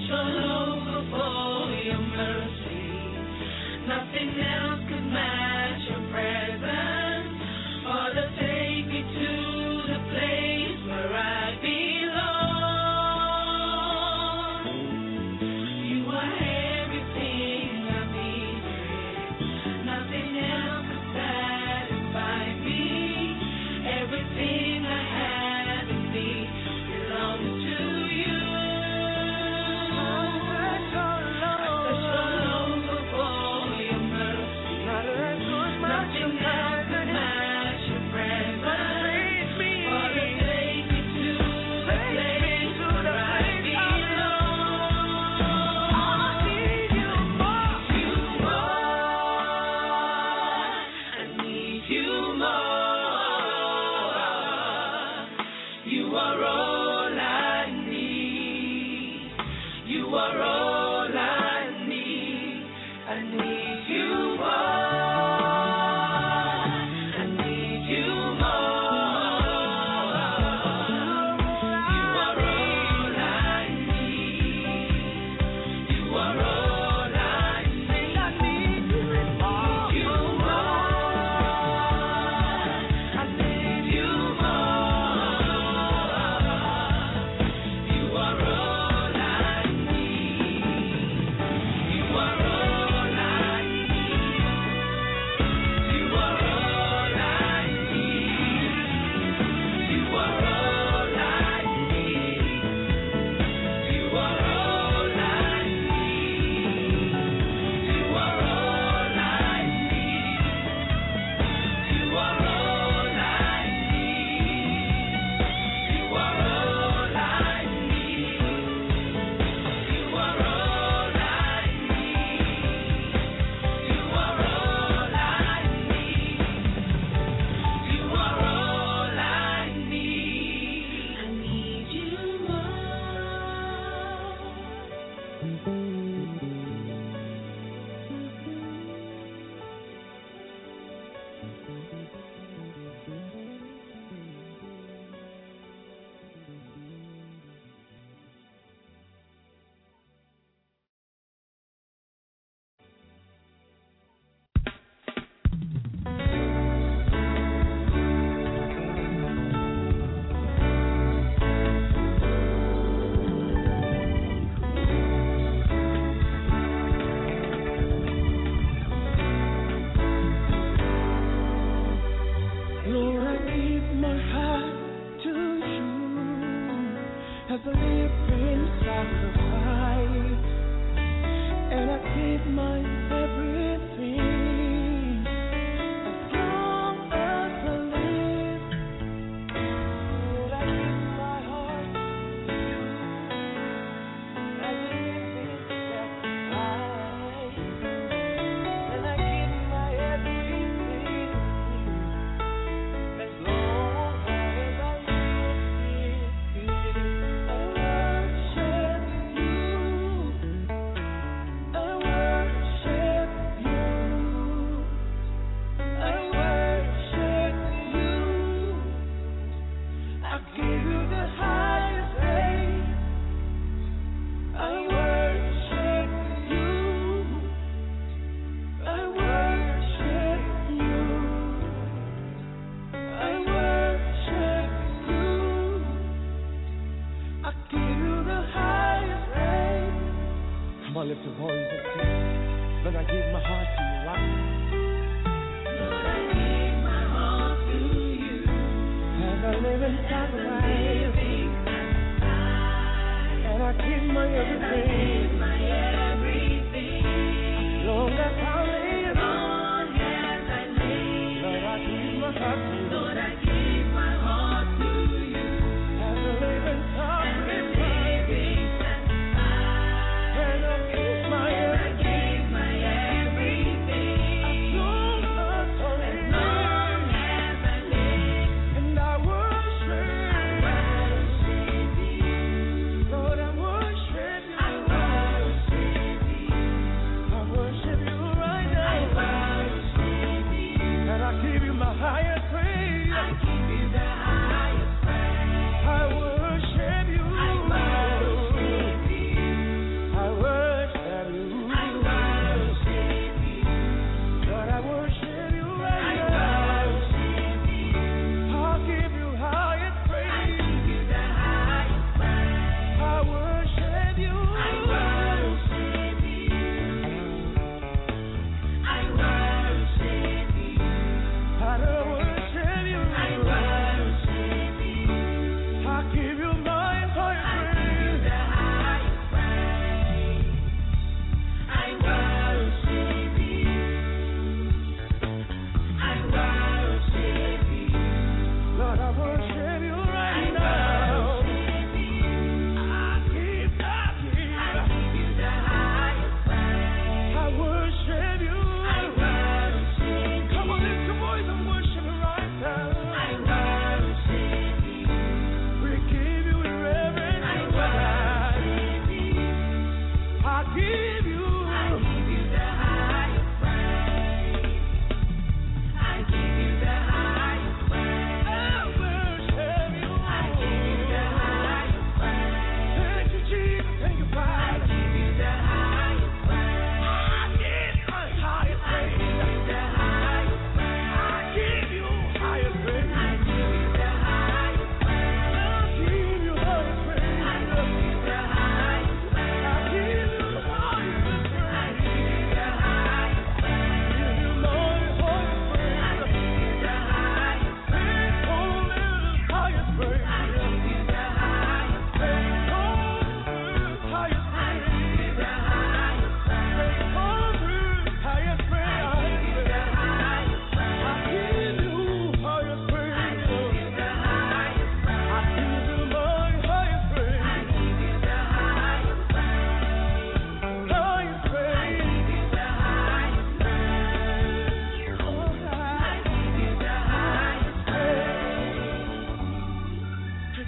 And I worship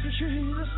Jesus.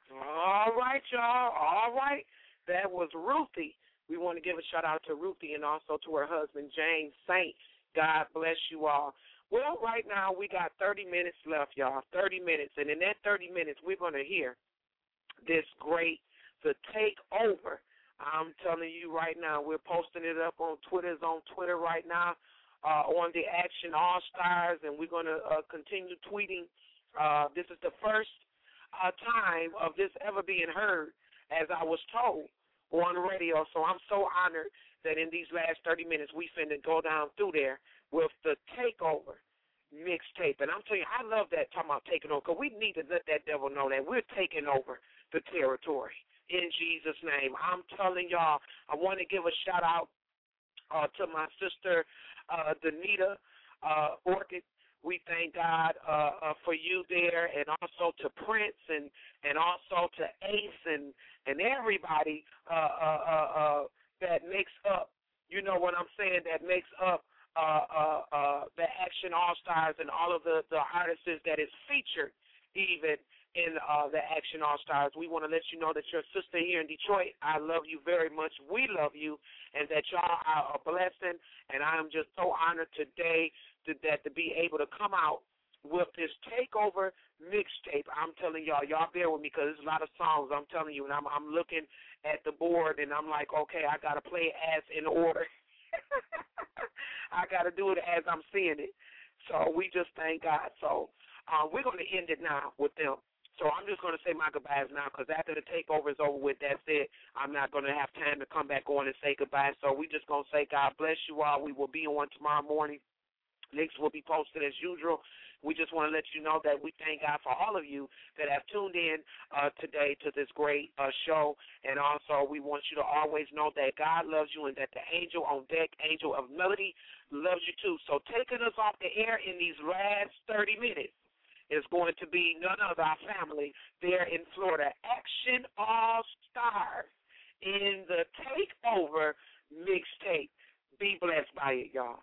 All right, y'all. All right. That was Ruthie. We want to give a shout out to Ruthie and also to her husband, James Saint. God bless you all. Well, right now we got thirty minutes left, y'all. thirty minutes. And in that thirty minutes, we're going to hear this great, the takeover. I'm telling you right now, we're posting it up on Twitter. It's on Twitter right now uh, on the Action All-Stars, and we're going to uh, continue tweeting. Uh, this is the first uh, time of this ever being heard, as I was told, on radio. So I'm so honored that in these last thirty minutes we finna go down through there with the takeover mixtape. And I'm telling you, I love that talking about taking over, because we need to let that devil know that we're taking over the territory in Jesus' name. I'm telling y'all, I want to give a shout out uh, to my sister, uh, Danita uh, Orchid. We thank God uh, uh, for you there, and also to Prince, and and also to Ace, and and everybody uh, uh, uh, uh, that makes up, you know what I'm saying, that makes up uh, uh, uh, the Action All-Stars and all of the, the artists that is featured even in uh, the Action All-Stars. We want to let you know that your sister here in Detroit, I love you very much. We love you, and that y'all are a blessing, and I am just so honored today to, that to be able to come out with this takeover mixtape. I'm telling y'all, y'all bear with me, because there's a lot of songs, I'm telling you, and I'm, I'm looking at the board, and I'm like, okay, I got to play it as in order. I got to do it as I'm seeing it. So we just thank God. So uh, we're going to end it now with them. So I'm just going to say my goodbyes now, because after the takeover is over with, that's it. I'm not going to have time to come back on and say goodbye. So we just going to say God bless you all. We will be on tomorrow morning. Links will be posted as usual. We just want to let you know that we thank God for all of you that have tuned in uh, today to this great uh, show. And also we want you to always know that God loves you, and that the angel on deck, Angel of Melody, loves you too. So taking us off the air in these last thirty minutes is going to be none of our family there in Florida. Action All-Stars in the takeover mixtape. Be blessed by it, y'all.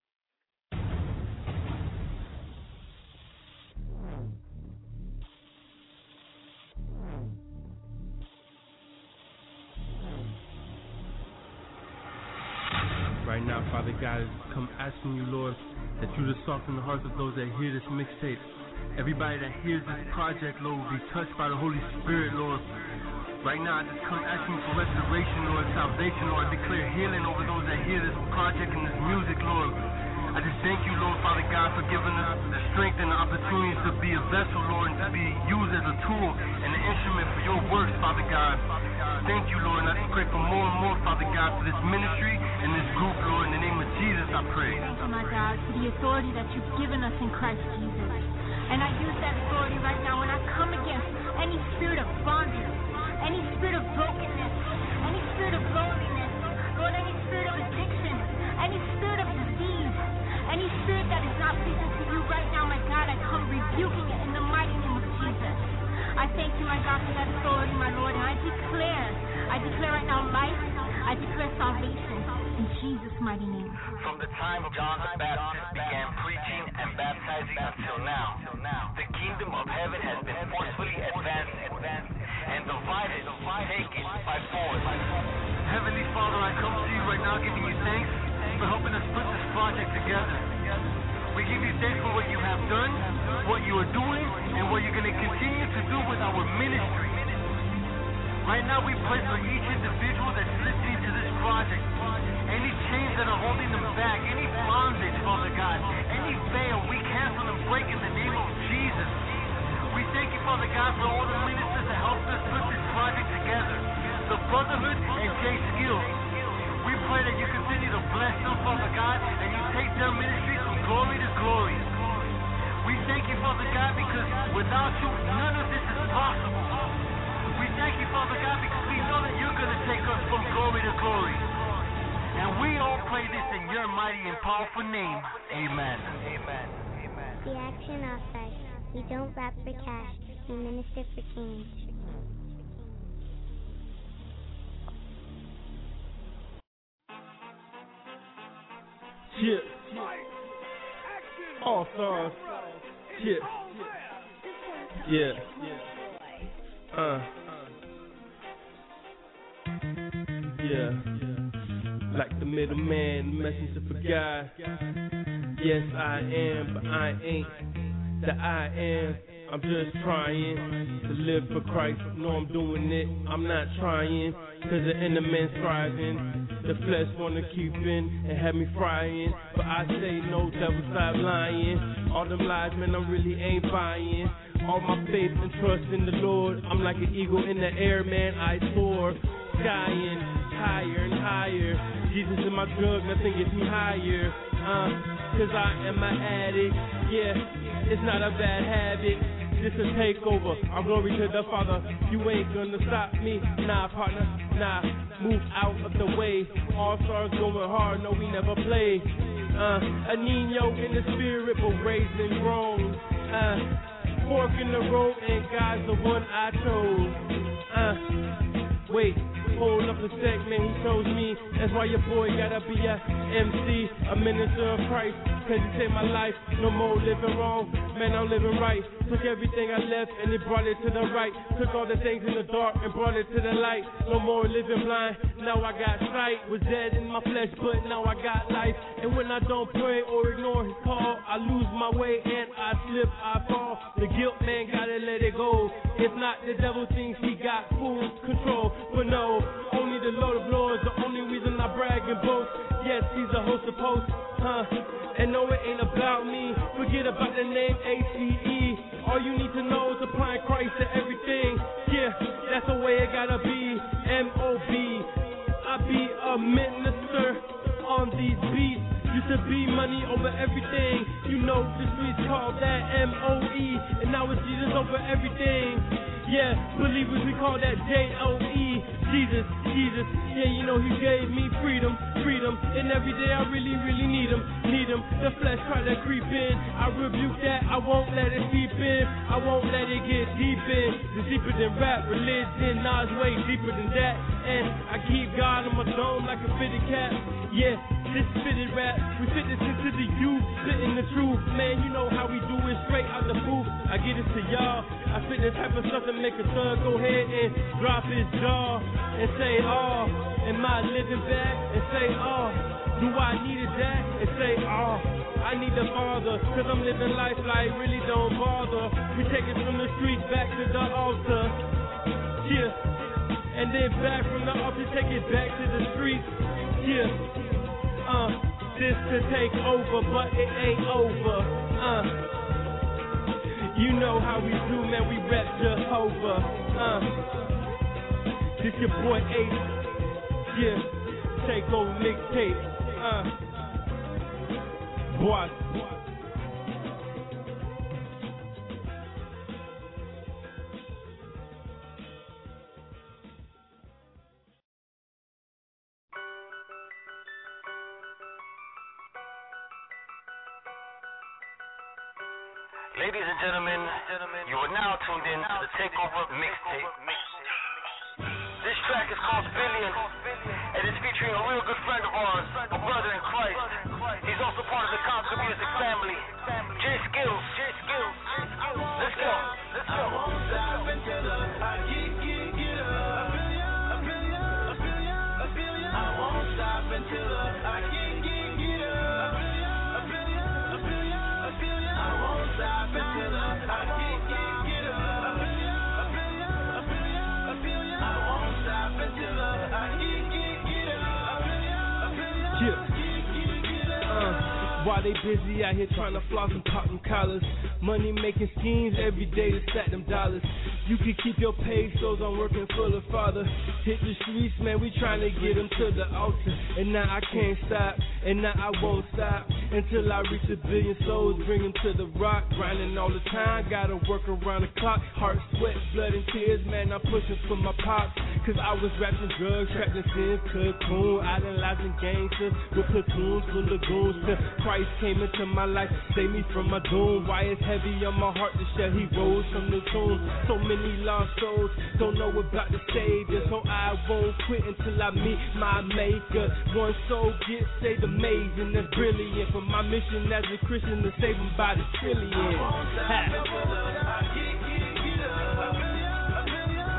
Right now, Father God, I come asking you, Lord, that you just soften the hearts of those that hear this mixtape. Everybody that hears this project, Lord, will be touched by the Holy Spirit, Lord. Right now, I just come asking for restoration, Lord, salvation, Lord. I declare healing over those that hear this project and this music, Lord. I just thank you, Lord, Father God, for giving us the strength and the opportunities to be a vessel, Lord, and to be used as a tool and an instrument for your works, Father God. Thank you, Lord, and I just pray for more and more, Father God, for this ministry and this group, Lord. In the name of Jesus, I pray. Thank you, my God, for the authority that you've given us in Christ Jesus. And I use that authority right now, and I come against any spirit of bondage, any spirit of brokenness, any spirit of loneliness, Lord, any spirit of addiction, any spirit of disease, any spirit that is not pleasing to you right now, my God, I come rebuking it in the mighty name of Jesus. I thank you, my God, for that authority, my Lord, and I declare, I declare right now life, I declare salvation in Jesus' mighty name. From the time John the Baptist began preaching and baptizing until now, the kingdom of heaven has been forcefully advancing and divided, taken by force. Heavenly Father, I come to you right now giving you thanks for helping us put this project together. We give you thanks for what you have done, what you are doing, and what you're going to continue to do with our ministry. Right now we pray for each individual that's listening to this project. Any chains that are holding them back, any bondage, Father God, any veil, we cancel and break in the name of Jesus. We thank you, Father God, for all the ministers that helped us put this project together. The Brotherhood and Jay Skills. We pray that you continue to bless them, Father God, and you take their ministry from glory to glory. We thank you, Father God, because without you, none of this is possible. We thank you, Father God, because we know that you're going to take us from glory to glory. And we all pray this in your mighty and powerful name. Amen. Amen. Amen. The Action All-Stars. We don't rap for cash. We minister for change. Yeah. All Stars. Yeah. Yeah. Uh. Yeah. Like the middleman, the messenger for God. Yes, I am, but I ain't the I am. I'm just trying to live for Christ. No, I'm doing it. I'm not trying, cause the inner man's thriving. The flesh wanna keep in and have me frying, but I say no, devil, stop lying. All them lies, man, I really ain't buying. All my faith and trust in the Lord. I'm like an eagle in the air, man, I soar. Skying higher and higher. Jesus is my drug, nothing gets me higher. Uh, cause I am an addict. Yeah, it's not a bad habit. This a takeover. I'm glory to the Father. You ain't gonna stop me. Nah, partner. Nah, move out of the way. All stars going hard. No, we never play. Uh, a Nino in the spirit, but raised and grown. Uh, fork in the road, and God's the one I chose. Uh, wait. Hold up a sec, man, he chose me. That's why your boy gotta be a M C, a minister of Christ. Cause he saved my life, no more living wrong. Man, I'm living right. Took everything I left and it brought it to the right. Took all the things in the dark and brought it to the light. No more living blind, now I got sight. Was dead in my flesh, but now I got life. And when I don't pray or ignore his call, I lose my way and I slip, I fall. The guilt, man, gotta let it go. If not, the devil thinks he got full control. But no, only the Lord of Lords, the only reason I brag and boast. Yes, he's the host of hosts, huh? And no, it ain't about me. Forget about the name A C E. All you need to know is applying Christ to everything. Yeah, that's the way it gotta be. M O B. I be a minister on these beats. Used to be money over everything. You know the streets call that M O E. And now it's Jesus over everything. Yeah, believers, we call that J O E. Jesus, Jesus, yeah, you know he gave me freedom, freedom. And every day I really, really need him, need him. The flesh try to creep in. I rebuke that, I won't let it seep in. I won't let it get deep in. It's deeper than rap, religion, Nas way deeper than that. And I keep God on my dome like a fitted cap. Yeah, this fitted rap, we fit this into the youth, spitting the truth. Man, you know how we do it, straight out the booth. I get it to y'all. I spit this type of stuff to make a thug go ahead and drop his jaw and say, oh, am I living back? And say, oh, do I need a dad? And say, oh, I need the Father, cause I'm living life like really don't bother. We take it from the streets back to the altar. Yeah, and then back from the altar, take it back to the streets. Yeah, uh, this could take over, but it ain't over. Uh, you know how we do, man, we rep Jehovah. Uh, this your boy Ace. Yeah, take over mixtape. Uh, boy. Ladies and gentlemen, you are now tuned in to the Takeover Mixtape. This track is called Billion, and it's featuring a real good friend of ours, a brother in Christ. He's also part of the Conquer Music family, J Skills. Let's go. Let's go. I won't stop until I get, get, get up. A billion, a billion, a billion, a billion. I won't stop until I get, get, get up. A billion, a billion, a billion, a billion. I won't stop until I get, get, get up. A billion, a billion, a billion, a billion. I won't stop until I get, get, get up. A billion, a billion, yeah. Get, get, get up. Uh, while they busy out here trying to floss and pop them collars, money making schemes every day to stack them dollars. You can keep your pesos, I'm working for the Father. Hit the streets, man, we trying to get them to the altar. And now I can't stop, and now I won't stop until I reach a billion souls, bring them to the rock. Grinding all the time, gotta work around the clock. Heart, sweat, blood, and tears, man, I'm pushing for my pops. Cause I was rapping drugs, trapped in sin, cocoon, idolizing gangsters with platoons full of goons. Till Christ came into my life, saved me from my doom. Why it's heavy on my heart to share heroes from the tomb. So many lost souls don't know about the Savior, so I won't quit until I meet my Maker. One soul gets saved, amazing, that's brilliant. For my mission as a Christian to save them by the trillion. Ha.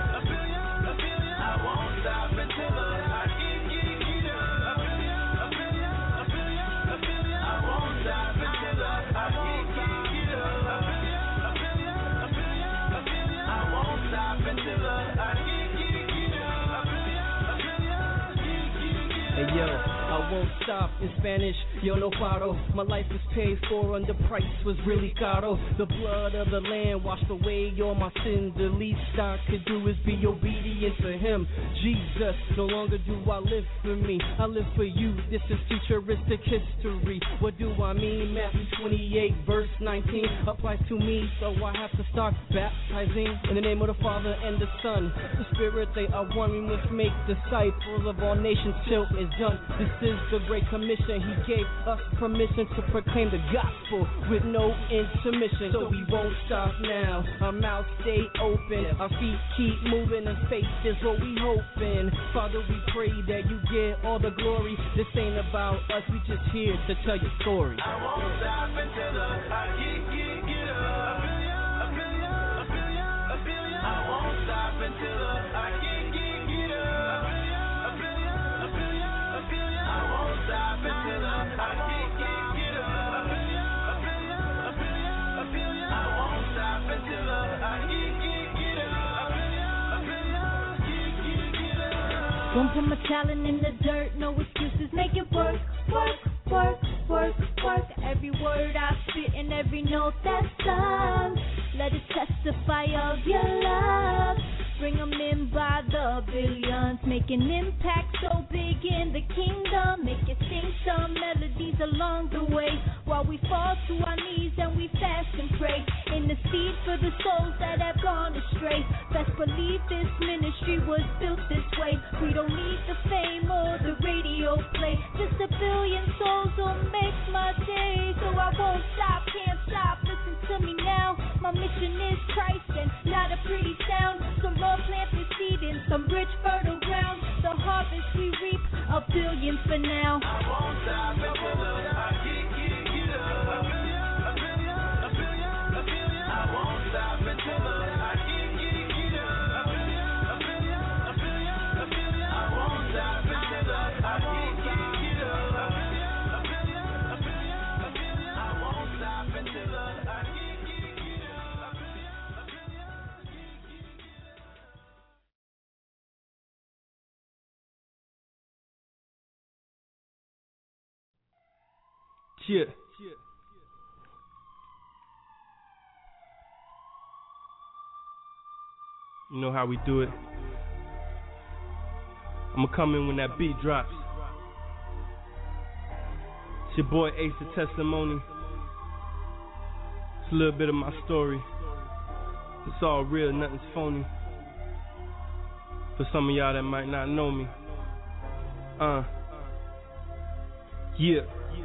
Spanish, yo no paro. My life was paid for and the price was really caro. The blood of the Lamb washed away all my sins. The least I could do is be obedient to him. Jesus, no longer do I live for me, I live for you. This is futuristic history. What do I mean? Matthew twenty-eight verse nineteen applies to me, so I have to start baptizing in the name of the Father and the Son. The Spirit, they are one. We must make disciples of all nations till it's done. This is the Great Commission. He gave us permission to proclaim the gospel with no intermission. So we won't stop now. Our mouths stay open. Our feet keep moving and faith is what we hoping. Father, we pray that you get all the glory. This ain't about us. We just here to tell your story. I won't stop until the I get, get, get up. I feel ya, I feel ya, I feel ya. I won't stop until the I get, get, get up. I feel ya, I feel ya, I feel ya. I won't stop until the I get, get, get up. I feel ya, I feel ya, I feel ya, I feel ya. I won't stop until the I get, get, get up. I feel ya, I feel ya, get, get, get up. Don't put my talent in the dirt, no excuses, make it work, work, work, work, work. Every word I spit and every note that's sung, let it testify of your love. Bring them in by the billions, make an impact so big in the kingdom. Make it sing some melodies along the way, while we fall to our knees and we fast and pray. In the seed for the souls that have gone astray. Best believe this ministry was built this way. We don't need the fame or the radio play. Just a billion souls will make my day. So I won't stop, can't stop, listen to me now. My mission is Christ and not a pretty sound. So Lord, plant the seed in some rich fertile ground. The harvest we reap, a billion for now. I won't stop until the I get, get, get up. I feel ya, I feel ya, I feel ya, I feel ya. I won't stop until the I get, get, get up. I feel ya, I feel ya, I feel ya, I feel ya. I won't stop until the I get, get, get up. I feel ya, I feel ya, I feel ya, I feel ya. I won't stop until the I get, get, get up. I feel ya, I feel ya, get, get, get up. Yeah. You know how we do it. I'ma come in when that beat drops. It's your boy Ace, the testimony. It's a little bit of my story. It's all real, nothing's phony. For some of y'all that might not know me. Uh. Yeah.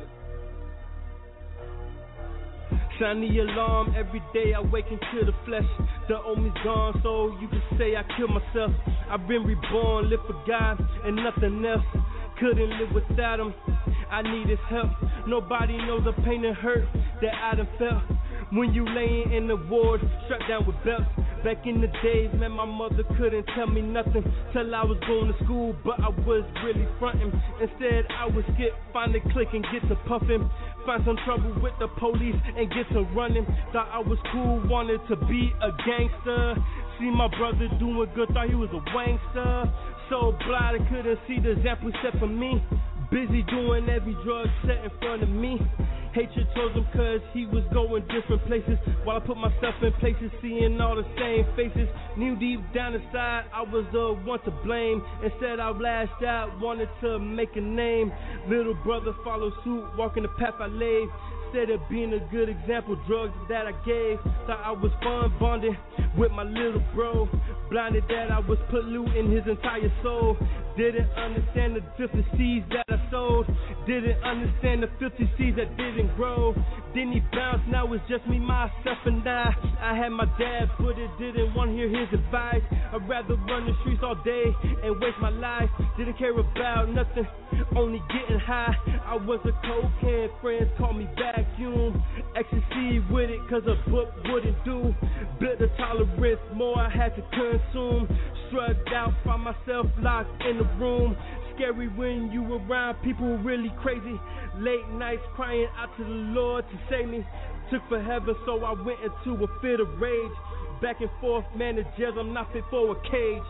Sound the alarm every day, I wake into the flesh. The old me's gone, so you can say I killed myself. I've been reborn, live for God and nothing else. Couldn't live without him, I needed help. Nobody knows the pain and hurt that I done felt. When you laying in the ward, strapped down with belts. Back in the days, man, my mother couldn't tell me nothing till I was going to school, but I was really frontin'. Instead, I would skip, find a click and get to puffin'. Find some trouble with the police and get to running. Thought I was cool, wanted to be a gangster. See my brother doing good, thought he was a wankster. So blind, I couldn't see the example set for me. Busy doing every drug set in front of me. Hatred told him cause he was going different places, while I put myself in places, seeing all the same faces. Knew deep down inside I was the one to blame. Instead I lashed out, wanted to make a name. Little brother followed suit, walking the path I laid. Instead of being a good example, drugs that I gave. Thought I was fun bonding with my little bro. Blinded that I was polluting his entire soul. Didn't understand the filthy seeds that I sowed. Didn't understand the filthy seeds that didn't grow. Then he bounced, now it's just me, myself, and I. I had my dad, but it didn't want to hear his advice. I'd rather run the streets all day and waste my life. Didn't care about nothing, only getting high. I was a cocaine, friends called me vacuum. Ecstasy with it, cause a book wouldn't do. Built a tolerance, more I had to consume. Shrugged out, found myself locked in the room. Scary when you around people really crazy. Late nights crying out to the Lord to save me. Took forever, so I went into a fit of rage. Back and forth, man, the jails, I'm not fit for a cage.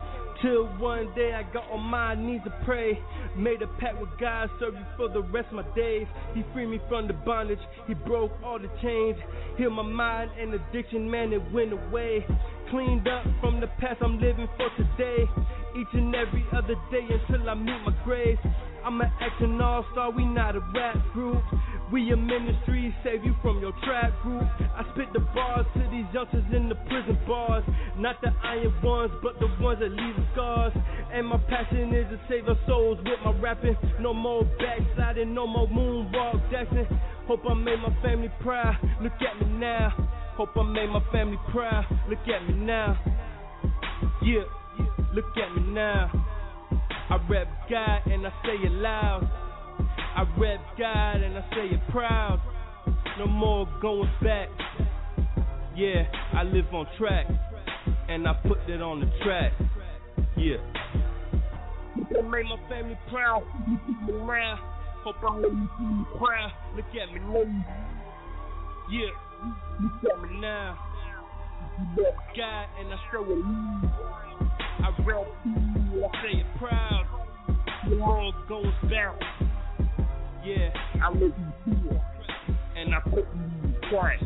Till one day I got on my knees to pray. Made a pact with God, serve you for the rest of my days. He freed me from the bondage, he broke all the chains. Healed my mind and addiction, man, it went away. Cleaned up from the past, I'm living for today. Each and every other day until I meet my grave. I'm an action all-star, we not a rap group. We a ministry, save you from your trap group. I spit the bars to these youngsters in the prison bars. Not the iron ones, but the ones that leave the scars. And my passion is to save our souls with my rapping. No more backsliding, no more moonwalk Jackson. Hope I made my family proud, look at me now. Hope I made my family proud, look at me now. Yeah, look at me now. I rap God and I say it loud. I rap God and I say it proud. No more going back. Yeah, I live on track and I put it on the track. Yeah. I made my family proud. Around. Hope I made you proud. Look at me now. Yeah, look at me now. Rap God and I show it. I rap I say it proud. The world goes down. Yeah, I live in fear, and I put you in Christ.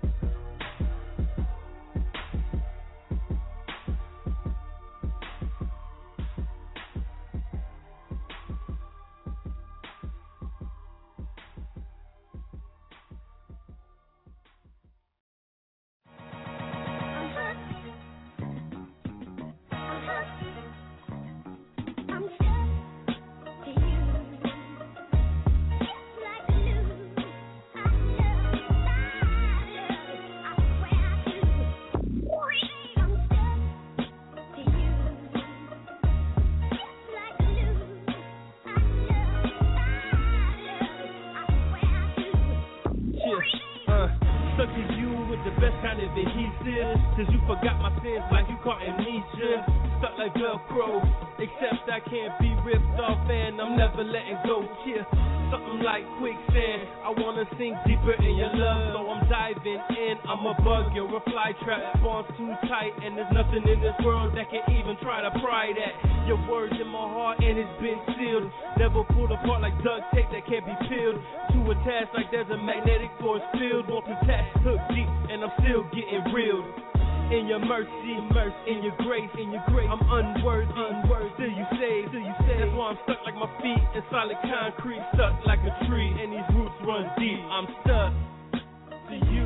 Cause you forgot my sins like you caught amnesia. Stuck like Velcro, except I can't be ripped off and I'm never letting go. Yeah, something like quicksand. I wanna sink deeper in your love, so I'm diving in. I'm a bug, you're a fly trap. Bonds too tight and there's nothing in this world that can even try to pry that. Your words in my heart and it's been sealed. Never pulled apart like duct tape that can't be peeled. Too attached like there's a magnetic force field. Won't attach, hook deep and I'm still getting reeled. In your mercy, mercy, in your grace, in your grace, I'm unworthy, unworthy. Still you say, still you say. That's why I'm stuck like my feet in solid concrete, stuck like a tree, and these roots run deep. I'm stuck to you.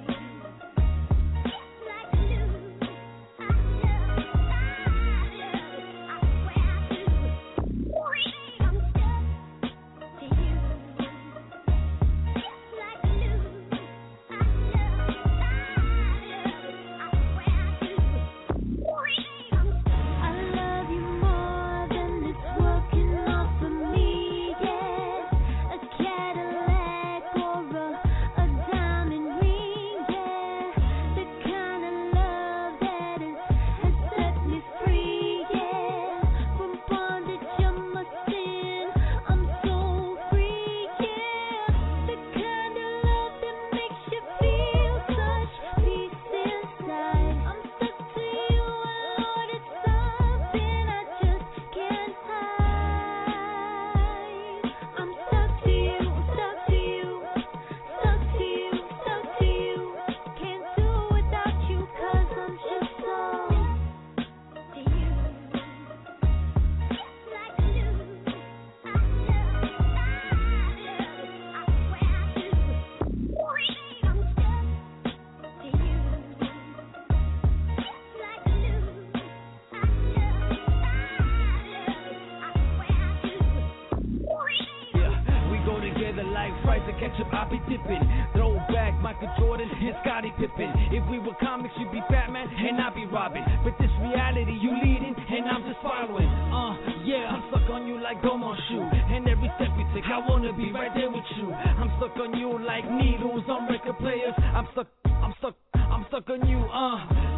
ketchup, I be dipping. Throw back Michael Jordan and Scottie Pippen. If we were comics, you'd be Batman and I'd be Robin. But this reality, you leading and I'm just following. Uh, yeah, I'm stuck on you like Gomo shoe. And every step we take, I wanna be right there with you. I'm stuck on you like needles on record players. I'm stuck, I'm stuck, I'm stuck on you. Uh,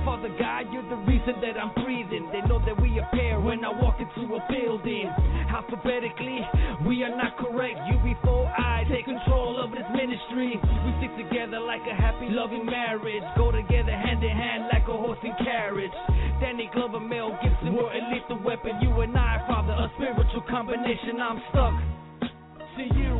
Father God, you're the reason that I'm breathing. They know that we appear when I walk into a building. Alphabetically, we are not correct. You before I take control of this ministry. We stick together like a happy, loving marriage. Go together hand in hand like a horse and carriage. Danny Glover, Mel Gibson, we're a lethal weapon. You and I, Father, a spiritual combination. I'm stuck to you.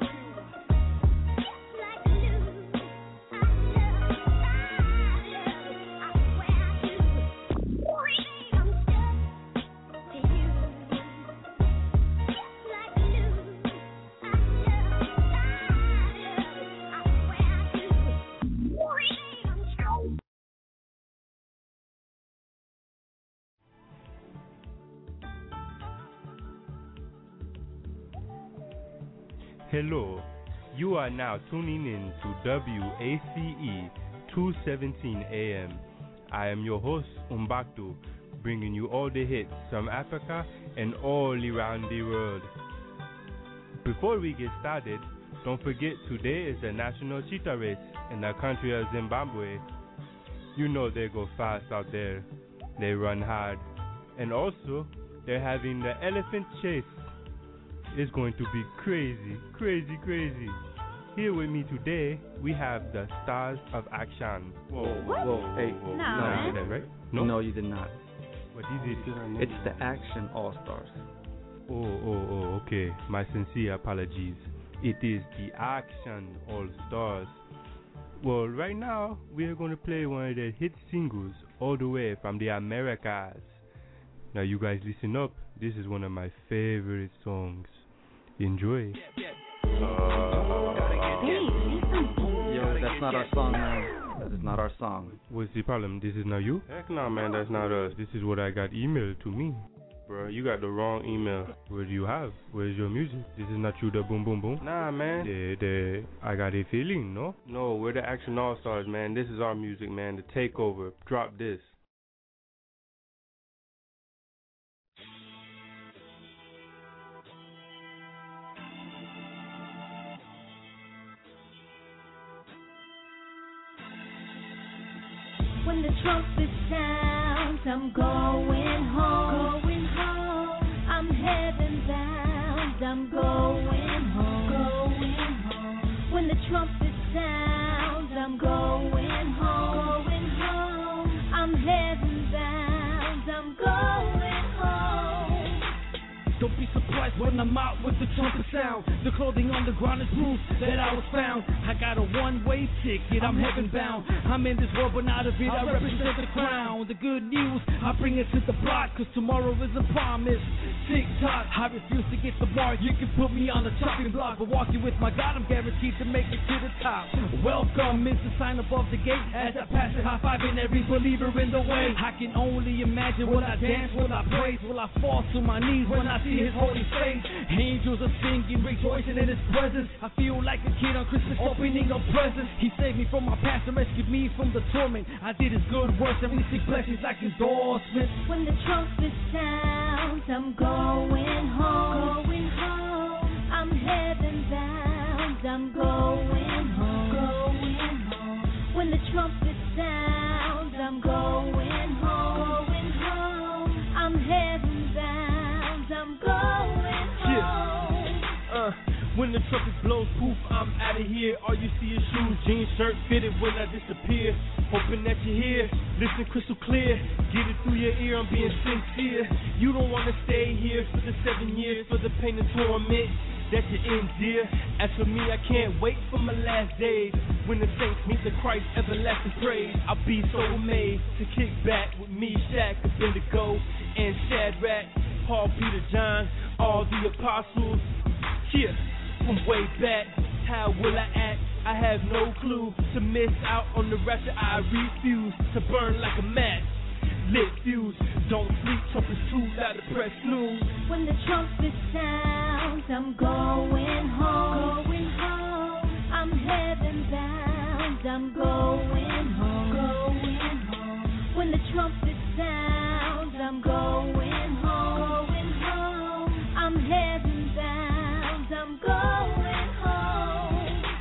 Hello, you are now tuning in to W A C E two seventeen A M. I am your host, Umbaktu, bringing you all the hits from Africa and all around the world. Before we get started, don't forget today is the National Cheetah Race in the country of Zimbabwe. You know they go fast out there, they run hard, and also they're having the elephant chase. It's going to be crazy, crazy, crazy. Here with me today, we have the Stars of Action. Whoa, whoa, whoa, hey, whoa. no, no I did that, right? No, no, you did not. What did it? It's the Action All Stars. Oh, oh, oh, okay. My sincere apologies. It is the Action All Stars. Well, right now, we are going to play one of the hit singles all the way from the Americas. Now, you guys listen up. This is one of my favorite songs. Enjoy. Uh, Yo, that's not our song, man. That is not our song. What's the problem? This is not you? Heck no, man, that's not us. This is what I got emailed to me. Bro, you got the wrong email. What do you have? Where's your music? This is not you, the boom boom boom? Nah, man. The, the, I got a feeling, no? No, we're the Action All Stars, man. This is our music, man. The Takeover. Drop this. When the trumpet sounds, I'm going home. Going home. I'm heaven bound. I'm going home. Going home. When the trumpet sounds, I'm going home. Going home. I'm heaven bound. I'm going home. Don't be surprised when I'm out with the trumpet sound. The clothing on the ground is proof that I was found. I got a one-way ticket, I'm heaven bound. I'm in this world but not of it, I represent the crown. The good news, I bring it to the block, cause tomorrow is a promise. Tick-tock, I refuse to get the mark. You can put me on the chopping block, but walking with my God, I'm guaranteed to make it to the top. Welcome is the sign above the gate. As I pass it, high-fiving every believer in the way. I can only imagine, will I dance, will I praise, will I fall to my knees when I see his holy face. Angels are singing, rejoicing in his presence. I feel like a kid on Christmas opening up presents. He saved me from my past and rescued me from the torment. I did his good works and received blessings like endorsements. When the trumpet sounds, I'm going home. Going home. I'm heaven bound. I'm going home. Going home. When the trumpet sounds, I'm going home. Going home. I'm heaven bound. I'm going home. Yeah. Uh. When the trumpet blows, poof, I'm out of here. All you see is shoes, jeans, shirt fitted when I disappear. Hoping that you're here, listen crystal clear. Get it through your ear, I'm being sincere. You don't want to stay here for the seven years, for the pain and torment that you endure. As for me, I can't wait for my last days, when the saints meet the Christ, everlasting praise. I'll be so amazed to kick back with me, Shaq, Abednego, and Shadrach, Paul, Peter, John, all the apostles. Yeah. From way back, how will I act? I have no clue. To miss out on the rapture, I refuse to burn like a match. Lit fuse, don't sleep, trumpet's too loud to press snooze. When the trumpet sounds, I'm going home. Going home. I'm heaven bound. I'm going home. Going home. When the trumpet sounds, I'm going home. Going home. I'm heaven bound. I'm going home.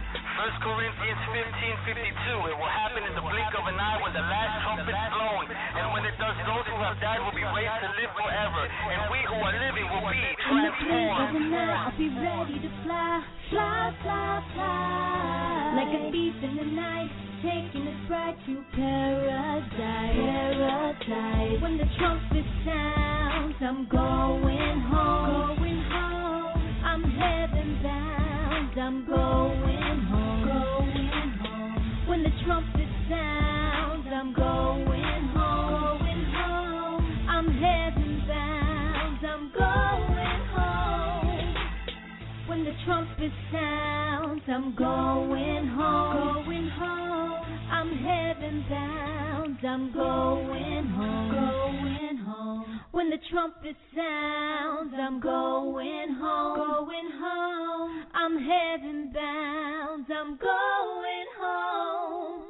First Corinthians fifteen fifty-two. It will happen in the blink of an eye when the last trumpet is blown. And when it does, those who have died will be raised to live forever. And we who are living will be transformed. In the blink of an eye, I'll be ready to fly, fly, fly, fly. Like a thief in the night, taking us right to paradise, paradise. When the trumpet sounds, I'm going home, going home. I'm heaven bound, I'm going home, going home. When the trumpet sounds, I'm going home, going home. I'm heaven bound, I'm going home. When the trumpet sounds, I'm going home, going home. I'm heaven bound, I'm going home, going home. When the trumpet sounds, I'm going home, going home. I'm heaven bound, I'm going home.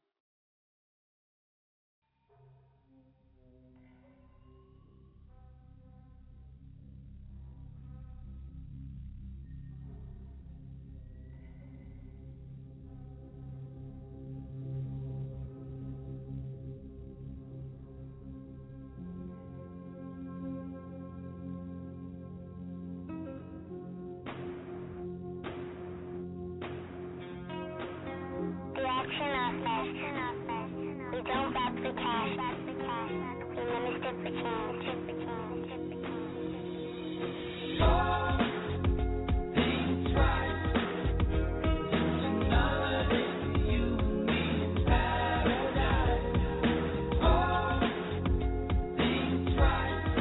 We don't rap for cash. We minister for change. All things right. Another you mean paradise. All things right.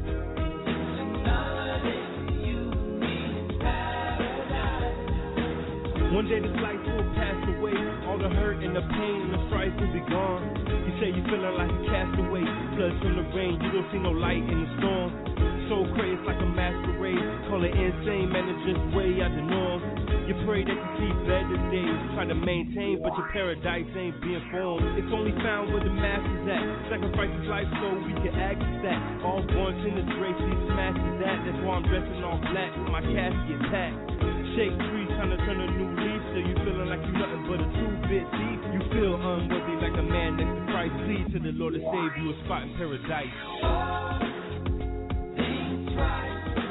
Another you mean paradise. One day this life will pass away. All the hurt and the pain and the strife will be gone. You say you feeling like a castaway. Floods from the rain, you don't see no light in the storm. So crazy like a masquerade. Call it insane, man, it's just way out the norm. You pray that you see better days. Try to maintain, but your paradise ain't being formed. It's only found where the master's at. Sacrifice his life so we can access that. All born sinners, grace, he smashes that. That's why I'm dressing all black with my casket packed. Shake trees, trying to turn a new leaf. So you feeling like you nothing but a two-bit thief. You feel unworthy like a man next to Christ. Plead to the Lord to save you a spot in paradise. All things right.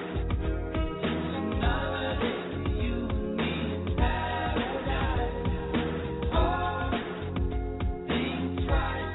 Another you mean paradise. All things right.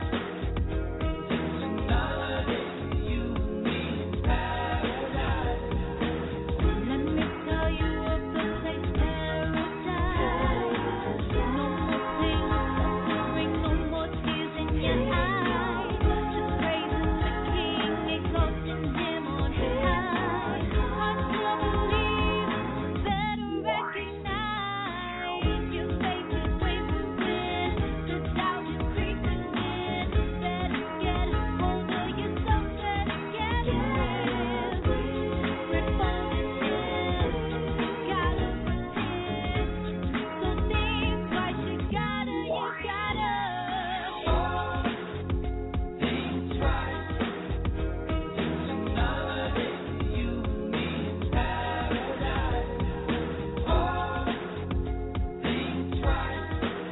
Another you mean paradise. Let me tell you of the place paradise. No more pain, no suffering, no more tears in your eyes. Just praising the King, exalting Him on high. Hard to believe, better recognize your faith is wavering, the doubt is creeping in. Better get hold of yourself, better get real. We're falling in, gotta pretend. So think twice, you gotta, you gotta. All things right. Another you mean paradise. All things right.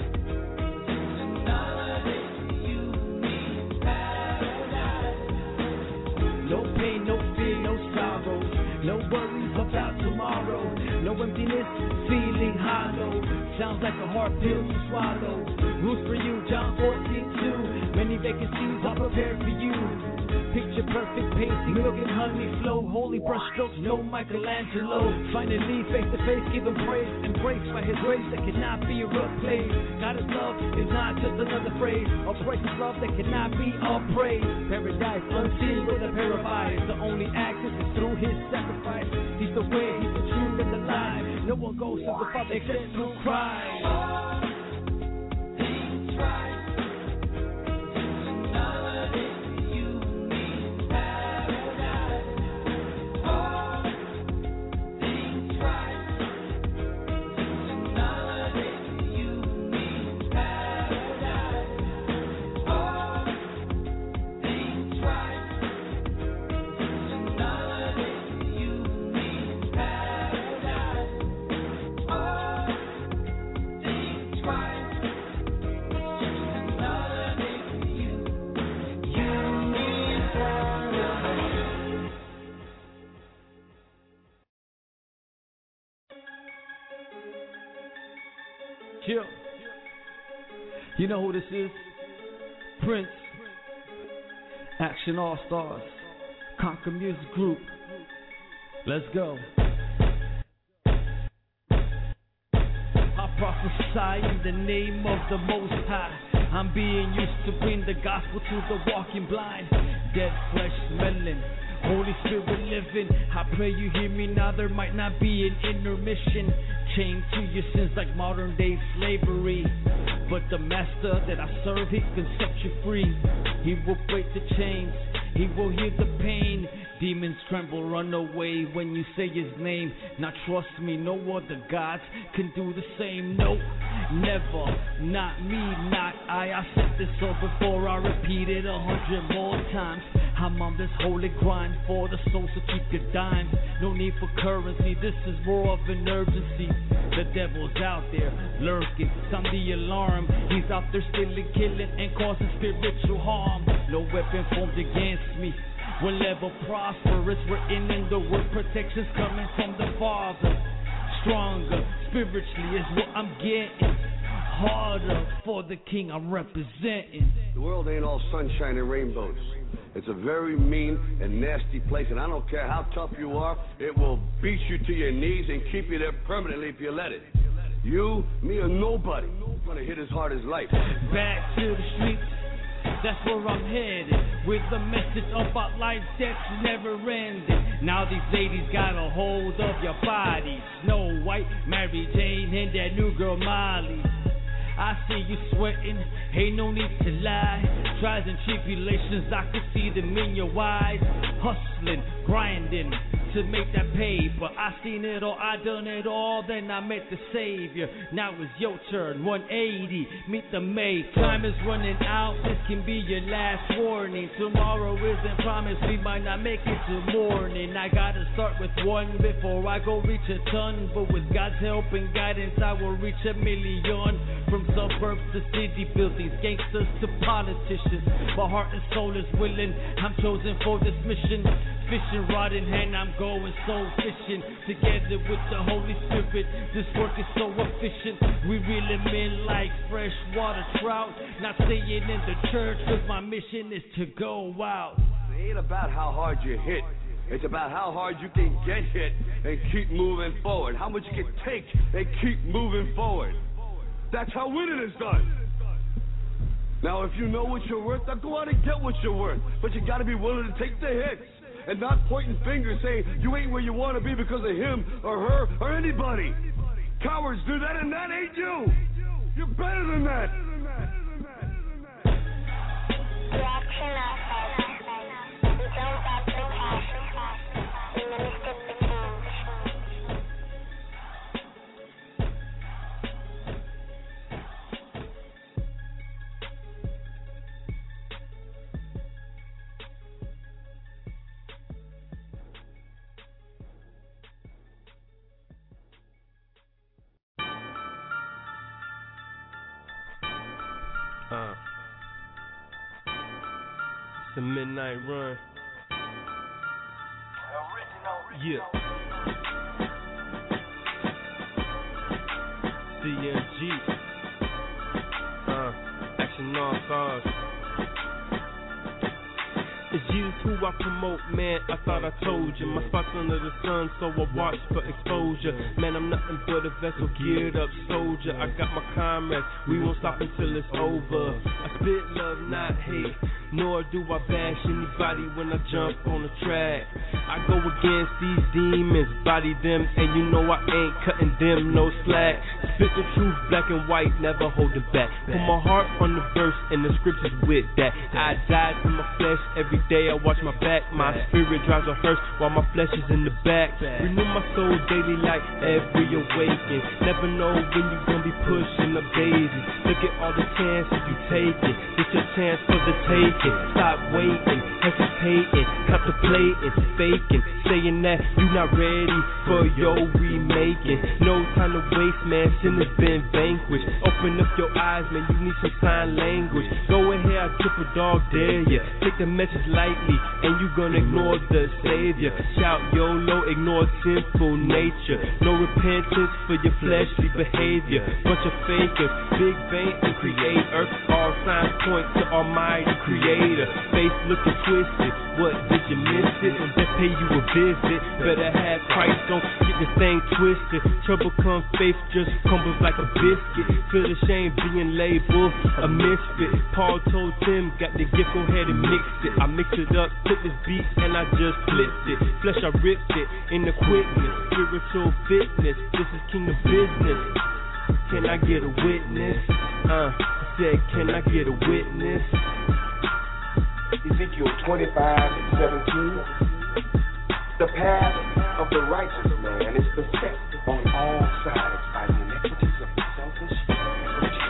Another you mean paradise. No pain, no fear, no sorrow. No worries about tomorrow. No emptiness, feeling hollow. Sounds like a hard pill to swallow. Rules for you, John fourteen two. Many vacancies are prepared for you. Picture perfect pacing, milk and honey flow. Holy brushstrokes, no Michelangelo. Finally, face to face, give him praise. Embraced by his grace that cannot be replaced. God's love is not just another phrase. A precious love that cannot be appraised. Paradise unseen with a pair of eyes. The only access is through his sacrifice. He's the way, he's the truth and the life. No one goes to the Father except through Christ. All things right. Another you mean paradise. All things right. Another you mean paradise. All things right. Another you mean paradise. All things Chill. You know who this is? Prince. Action All Stars. Conquer Music Group. Let's go. I prophesy in the name of the Most High. I'm being used to bring the gospel to the walking blind. Dead flesh smelling, Holy Spirit living. I pray you hear me now, there might not be an intermission. Chained to your sins like modern day slavery. But the master that I serve, he can set you free. He will break the chains, he will heal the pain. Demons tremble, run away when you say his name. Now trust me, no other gods can do the same. No, never, not me, not I. I said this all before, I repeat it a hundred more times. I'm on this holy grind for the soul, so keep your dimes. No need for currency, this is more of an urgency. The devil's out there lurking, sound the alarm. He's out there stealing, killing, and causing spiritual harm. No weapon formed against me will ever prosper. It's written in the word, protection's coming from the Father. Stronger spiritually is what I'm getting. Harder for the King I'm representing. The world ain't all sunshine and rainbows. It's a very mean and nasty place, and I don't care how tough you are, it will beat you to your knees and keep you there permanently if you let it. You, me, or nobody gonna hit as hard as life. Back to the streets, that's where I'm headed, with the message about life that's never ending. Now these ladies got a hold of your body. Snow White, Mary Jane, and that new girl Molly. I see you sweating, ain't no need to lie. Trials and tribulations, I can see them in your eyes. Hustling, grinding to make that paper. I seen it all, I done it all, then I met the Savior. Now it's your turn, one eighty, meet the mate. Time is running out, this can be your last warning. Tomorrow isn't promised, we might not make it till morning. I gotta start with one before I go reach a ton. But with God's help and guidance, I will reach a million. From suburbs to city buildings, gangsters to politicians. My heart and soul is willing, I'm chosen for this mission. Fishing rod in hand, I'm going soul fishing. Together with the Holy Spirit, this work is so efficient. We reel them in like freshwater trout. Not staying in the church, cause my mission is to go out. It ain't about how hard you hit. It's about how hard you can get hit and keep moving forward. How much you can take and keep moving forward. That's how winning is done. Now, if you know what you're worth, now go out and get what you're worth. But you gotta be willing to take the hits and not pointing fingers saying you ain't where you want to be because of him or her or anybody. Cowards do that, and that ain't you. You're better than that. Uh, it's a midnight run. Yeah. C M G. Uh, Action All Stars. It's Jesus who I promote, man, I thought I told you. My spot's under the sun, so I watch for exposure. Man, I'm nothing but a vessel, geared up soldier. I got my comrades, we won't stop until it's over. I spit love, not hate, nor do I bash anybody when I jump on the track. I go against these demons, body them, and you know I ain't cutting them no slack. Spit the truth, black and white, never hold it back. Put my heart on the verse and the scriptures with that. I died in my flesh every day, I watch my back. My spirit drives a hearse while my flesh is in the back. Renew my soul daily like every awakening. Never know when you gonna be pushing up daisies. Look at all the chances you taking. It's your chance for the taking. Stop waiting, hesitating, contemplating, faking, saying that you not ready for your remaking. No time to waste, man, sin has been vanquished. Open up your eyes, man, you need some sign language. Go ahead, I triple dog dare ya. Take the message lightly, and you gonna ignore the savior. Shout YOLO, ignore sinful nature. No repentance for your fleshly behavior. Bunch of fakers, Big Bang and creator. All signs point to Almighty Creator. Face looking twisted, what, did you miss it? Let's pay you a visit. Better have Christ, don't get this thing twisted. Trouble comes, faith just crumbles like a biscuit. Feel the shame being labeled a misfit. Paul told Tim, got the gift, go ahead and mix it. I mix it up, took this beat and I just flipped it. Flesh, I ripped it in the quickness. Spiritual fitness, this is kingdom business. Can I get a witness? Uh, I said, can I get a witness? Ezekiel twenty-five and seventeen. The path of the righteous man is beset on all sides by the iniquities of the selfish and rich.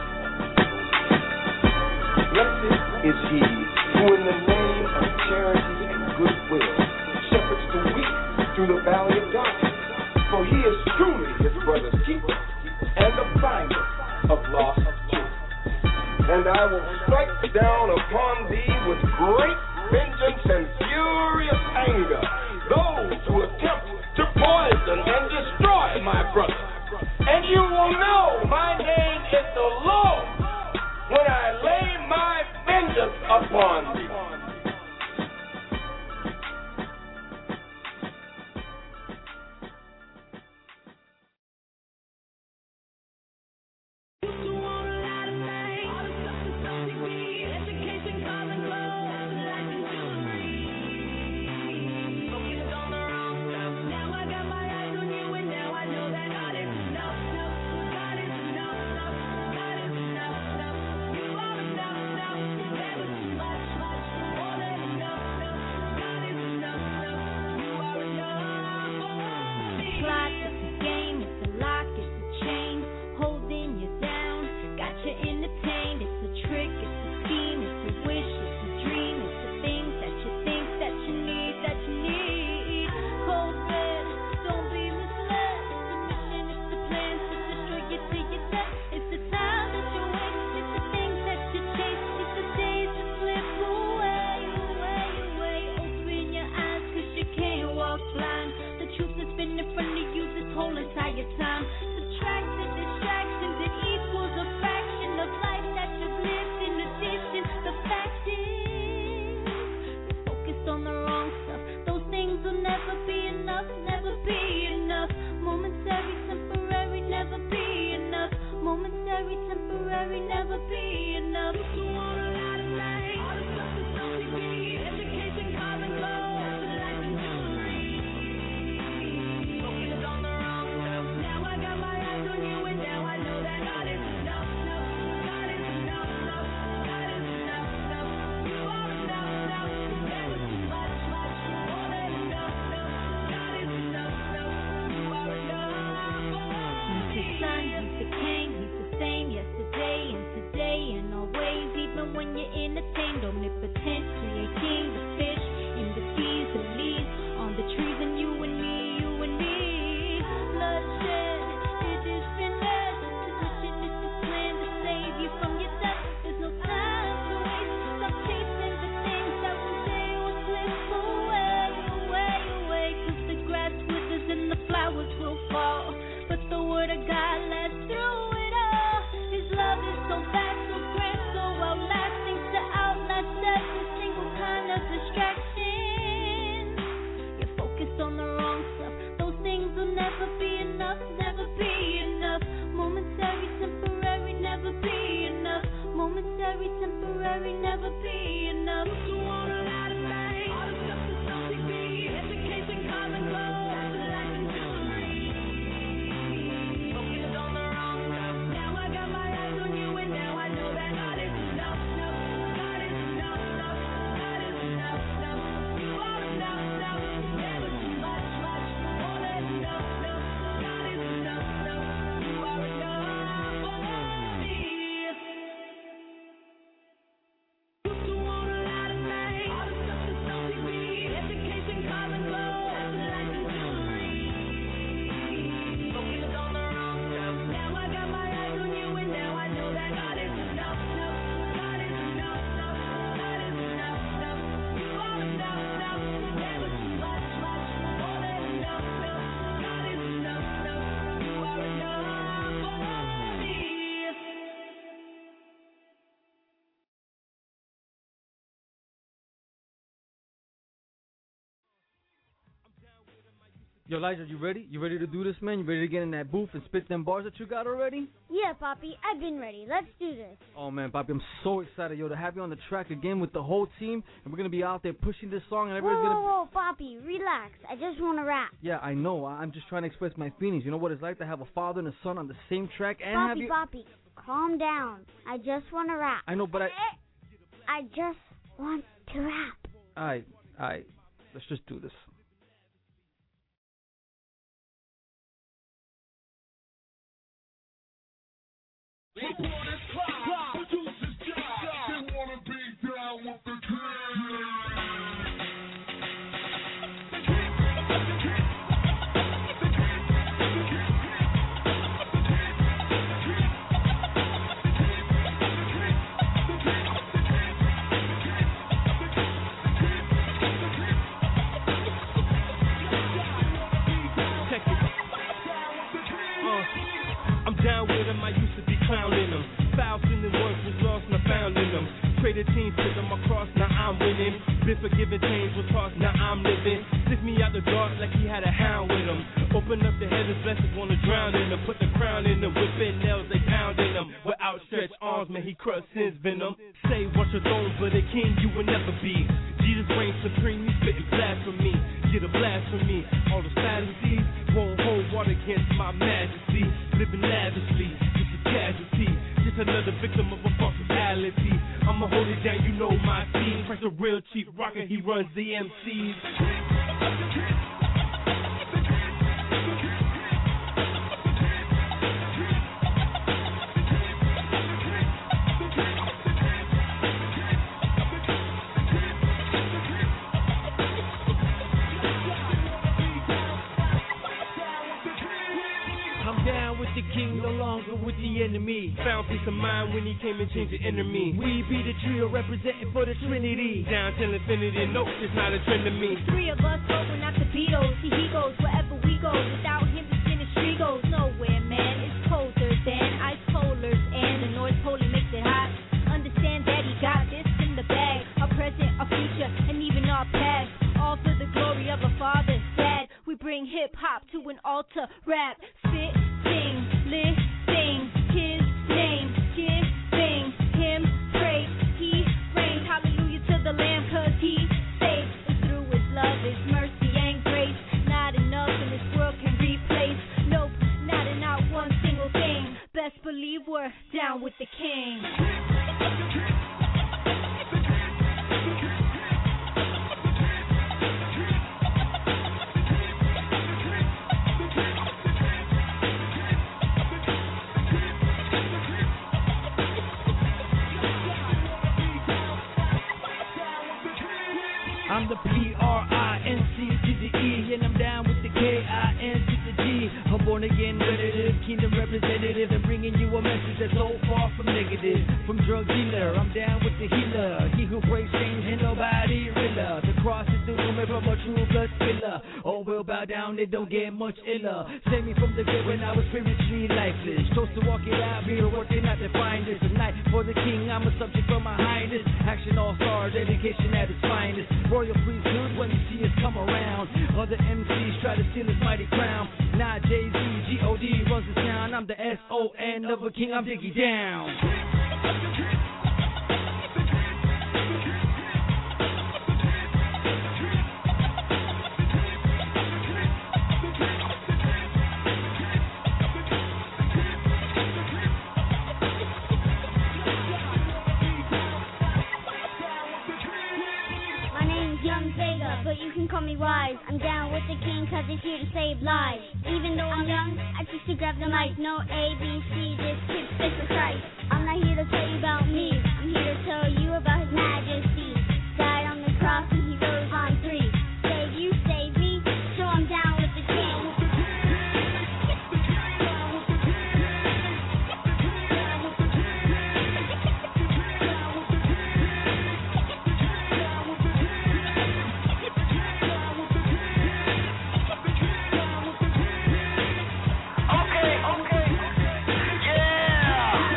Blessed is he who in the name of charity and goodwill shepherds the weak through the valley of darkness. For he is truly his brother's keeper and the finder of lost children. And I will strike down upon thee with great vengeance and furious anger those who attempt to poison and destroy my brother. And you will know my name is the Lord when I lay my vengeance upon thee. Yo, Elijah, you ready? You ready to do this, man? You ready to get in that booth and spit them bars that you got already? Yeah, Poppy, I've been ready. Let's do this. Oh, man, Poppy, I'm so excited, yo, to have you on the track again with the whole team. And we're going to be out there pushing this song, and everybody's Whoa, going to... whoa, whoa, Poppy, relax. I just want to rap. Yeah, I know. I'm just trying to express my feelings. You know what it's like to have a father and a son on the same track and Poppy, have you... Poppy, calm down. I just want to rap. I know, but I... I just want to rap. All right, all right. Let's just do this. Producers job. They wanna be down with the king. Down with him, I used to be clowning him. Foul sinning work was lost and I found in him. Traded teams, put them across, now I'm winning. Been forgiven, change was tossed, now I'm living. Stick me out the dark like he had a hound with him. Open up the heavens, blessings wanna drown in him. Put the crown in him, whipping nails, they pounding him. With outstretched arms, man, he crushed sin's venom. Say what's your throne, but a king you will never be. Jesus reigns supreme, he spitting blasphemy. Get a blast from me. All the fantasies won't hold water against my majesty. Living lavishly, just a casualty. Just another victim of a false reality. I'ma hold it down, you know my team. Price a real cheap rocker, he runs the M Cs. The king no longer with the enemy. Found peace of mind when he came and changed the enemy. We be the trio representing for the Trinity. Down till infinity, no, it's not a trend to me. Three of us going out the Beatles. See, he goes wherever we go. Without him, the ministry goes nowhere, man. It's colder than ice polars, and the North Pole makes it hot. Understand that he got this in the bag. Our present, our future, and even our past. All for the glory of a father, dad. We bring hip hop to an altar, rap, spit, sing, live, sing, his name, giving him praise. He reigns, hallelujah to the Lamb, cause he saves. And through his love, his mercy and grace, not enough in this world can replace. Nope, not in not one single thing. Best believe we're down with the king. I'm the P R I N C to the E, and I'm down with the K I N to the G. I'm born again, relative, kingdom representative, and bringing you a message that's so far from negative. From drug dealer, I'm down with the healer, he who breaks chains and nobody realer. The cross is the woman from a true blood spiller. Oh, we'll bow down, it don't get much iller. Save me from the grave when I was spiritually lifeless. Chose to walk it out, here working out to find this. Tonight for the king, I'm a subject for my highness. Action all-star, dedication at its finest. Royal priesthood when you see us come around. Other M Cs try to steal his mighty crown. Now Jay-Z, G O D runs the sound. I'm the S O N of a king, I'm Diggy down. But you can call me wise. I'm down with the king cause he's here to save lives. Even though I'm young, I choose to grab the mic. No A B C, just kids fit for Christ. I'm not here to tell you about me, I'm here to tell you about his majesty. Died on the cross and he rose on three. Save you, save me, so I'm down with the king. Okay, okay, yeah.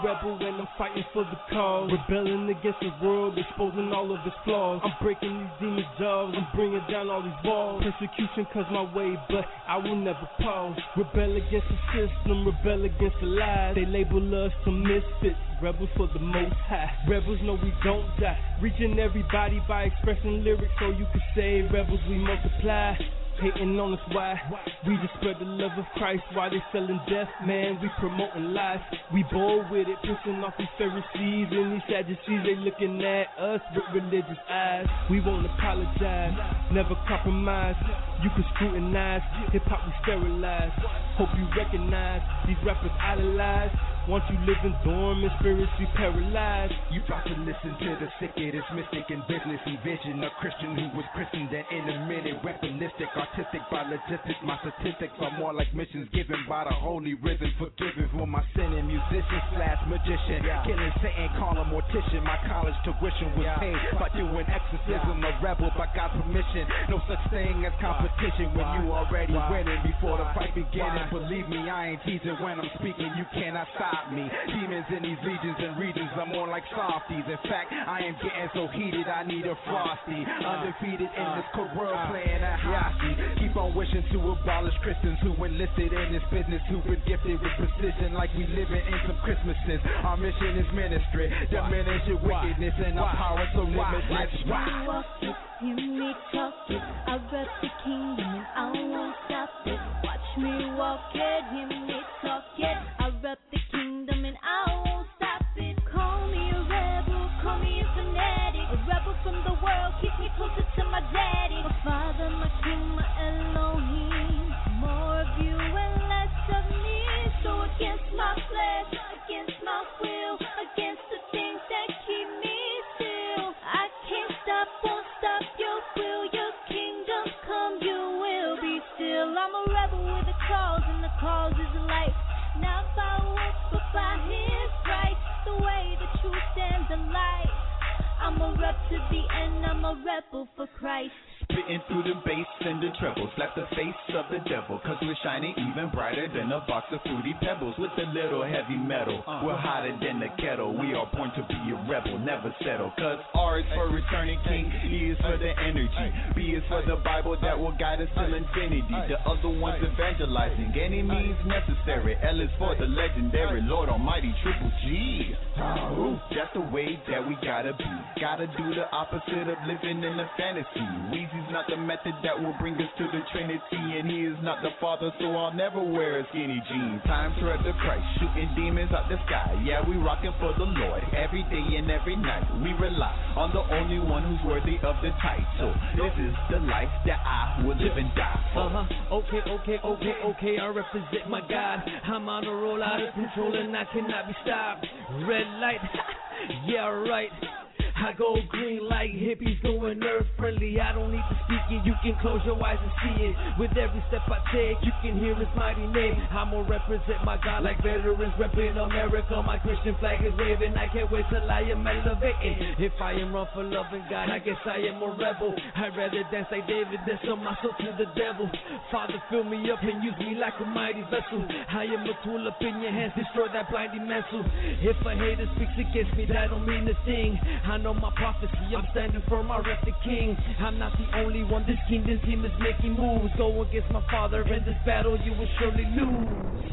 rebel and I'm fighting for the cause. Rebelling against the world, exposing all of its flaws. I'm breaking these demon jaws, I'm bringing down all these walls. Persecution cause my way, but I will never pause. Rebel against the system, rebel against the lies. They label us some misfits, rebels for the most high. Rebels know we don't die, reaching everybody by expressing lyrics so you can say rebels we multiply. Hating on us, why? We just spread the love of Christ while they selling death, man. We promoting life. We bold with it, pissing off these Pharisees and these Sadducees. They looking at us with religious eyes. We won't apologize, never compromise. You can scrutinize, hip hop we sterilize. Hope you recognize these rappers idolize. Want you living dormant, spiritually paralyzed. You about to listen to the sickest mystic and business vision. A Christian who was christened and in a minute weaponistic, artistic by logistics. My statistics are more like missions given by the holy rhythm. Forgiven for my sin and musician slash magician. Killing Satan, call him mortician. My college tuition was paid by doing exorcism. A rebel by God's permission. No such thing as competition when you already winning before the fight beginning. Believe me, I ain't teasing when I'm speaking. You cannot stop me. Demons in these legions and regions are more like softies. In fact, I am getting so heated I need a frosty. Undefeated in this cold world playing a hockey. Keep on wishing to abolish Christians who enlisted in this business, who've been gifted with precision like we living in some Christmases. Our mission is ministry, diminish your wickedness and our power so limitless. Walk it, hear me talk it. I rep the kingdom and I won't stop it. Watch me walk it, hear me talk it. I rep the kingdom and I won't stop it. Call me a rebel, call me a fanatic. A rebel from the world, keep me closer to my daddy. My father, my king, my Elohim. More of you and less of me. So against my flesh, against my will, against the things that keep me still. I can't stop, won't stop your will. Your kingdom come, you will be still. I'm a rebel with a cause, and the cause is life. Not by works, but by His right. The way, the truth, and the light. I'm a rep to the end, I'm a rebel for Christ. Spitting through the bass and the treble, slap the face of the devil, cause we're shining even brighter than a box of fruity pebbles with a little heavy metal. We're hotter than the kettle, we are born to be a rebel, never settle. Cause R is for returning king, E is for the energy, B is for the Bible that will guide us till infinity. The other one's evangelizing, any means necessary. L is for the legendary Lord Almighty Triple G. Oh, that's the way that we gotta be. Gotta do the opposite of living in a fantasy. Weezy's not the method that will bring us to the Trinity, and He is not the Father, so I'll never wear skinny jeans. Time to rep the Christ, shooting demons out the sky. Yeah, we rockin' for the Lord every day and every night. We rely on the only one who's worthy of the title. This is the life that I will live and die for. Uh-huh. Okay, okay, okay, okay, I represent my God. I'm on a roll out of control and I cannot be stopped. Red light, yeah, right. I go green like hippies going earth friendly. I don't need to speak it, you can close your eyes and see it. With every step I take, you can hear His mighty name. I'm gonna represent my God like veterans repping America. My Christian flag is waving, I can't wait till I am elevated. If I am run for loving God, I guess I am a rebel. I'd rather dance like David than sell my soul to the devil. Father, fill me up and use me like a mighty vessel. I am a tool up in your hands, destroy that blinding mantle. If a hater speaks against me, that don't mean a thing. I know my prophecy, I'm standing firm, I rep the king. I'm not the only one, this kingdom team is making moves. Go against my father in this battle, you will surely lose.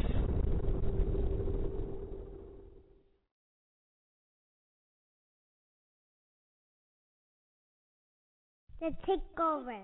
The takeover.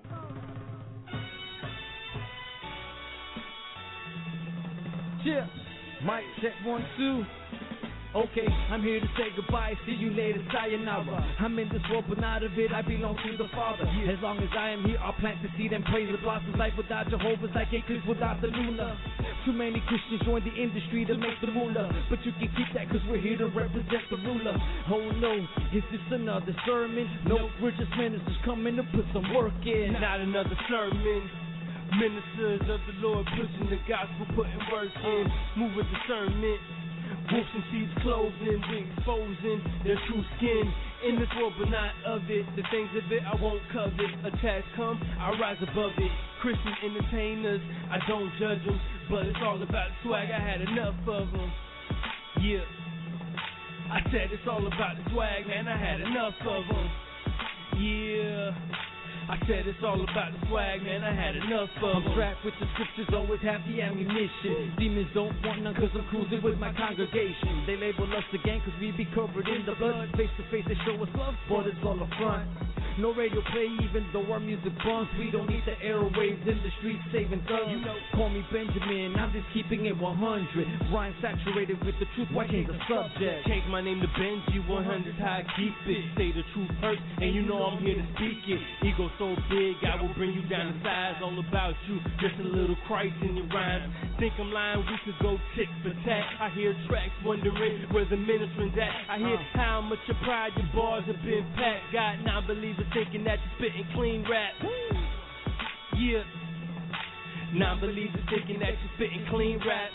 Yeah, mic check one, two. Okay, I'm here to say goodbye, see you later, sayonara. I'm in this world but not of it, I belong to the Father. As long as I am here, I'll plant the seed and praise the blossoms. Life without Jehovah's like eclipse without the lunar. Too many Christians join the industry to make the moolah, but you can keep that cause we're here to represent the ruler. Oh no, is this another sermon? No, we're just ministers coming to put some work in. Not another sermon. Ministers of the Lord pushing the gospel, putting work in. Move with discernment. Wolves and sheep's clothing, we exposing their true skin. In this world but not of it, the things of it I won't covet. Attacks come, I rise above it. Christian entertainers, I don't judge them, but it's all about swag, I had enough of them. Yeah. I said it's all about the swag, man, I had enough of them. Yeah. I said it's all about the swag, man, I had enough of them. I'm strapped with the scriptures, always have the ammunition. Demons don't want none cause I'm cruising with my congregation. They label us the gang cause we be covered in the blood. Face to face they show us love, but it's all a front. No radio play even though our music bumps. We don't need the airwaves in the streets saving thugs. You know, call me Benjamin, I'm just keeping it one hundred. Rhyme saturated with the truth, why change the subject? Change my name to Benji one hundred, how I keep it. Say the truth hurts, and you know I'm here to speak it. Ego so big, I will bring you down to size. All about you, just a little Christ in your rhymes. Think I'm lying, we could go tick for tat. I hear tracks wondering where the ministry's at. I hear how much of pride your bars have been packed. Got non-believers thinking that you're spitting clean rap. Yeah. Non-believers thinking that you're spitting clean rap.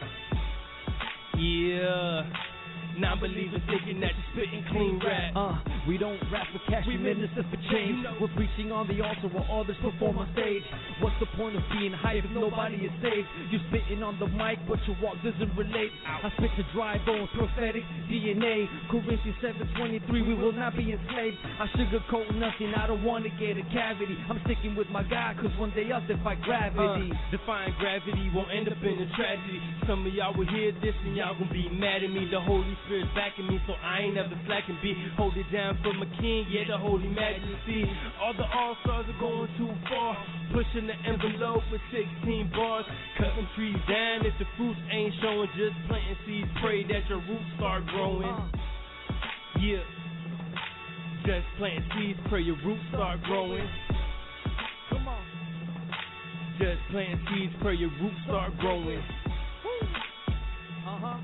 Yeah. Non-believers thinking that you're spitting clean rap. Uh, we don't rap for cash, we minister for change. We're preaching on the altar while others perform on stage. What's the point of being hype if nobody is saved? You're spitting on the mic, but your walk doesn't relate. I spit to dry bones, prophetic D N A. Corinthians seven twenty-three, we will not be enslaved. I sugarcoat nothing, I don't want to get a cavity. I'm sticking with my God, cause one day I'll defy gravity. Uh, defying gravity won't end up in a tragedy. Some of y'all will hear this and y'all gonna be mad at me. The Holy Spirit's backing me, so I ain't never slacking. Be hold it down for my king, yeah, the Holy Majesty. All the all-stars are going too far, pushing the envelope with sixteen bars, cutting trees down if the fruits ain't showing. Just planting seeds, pray that your roots start growing. Yeah, just planting seeds, pray your roots start growing. Come on. Just planting seeds, pray your roots start growing. Uh huh.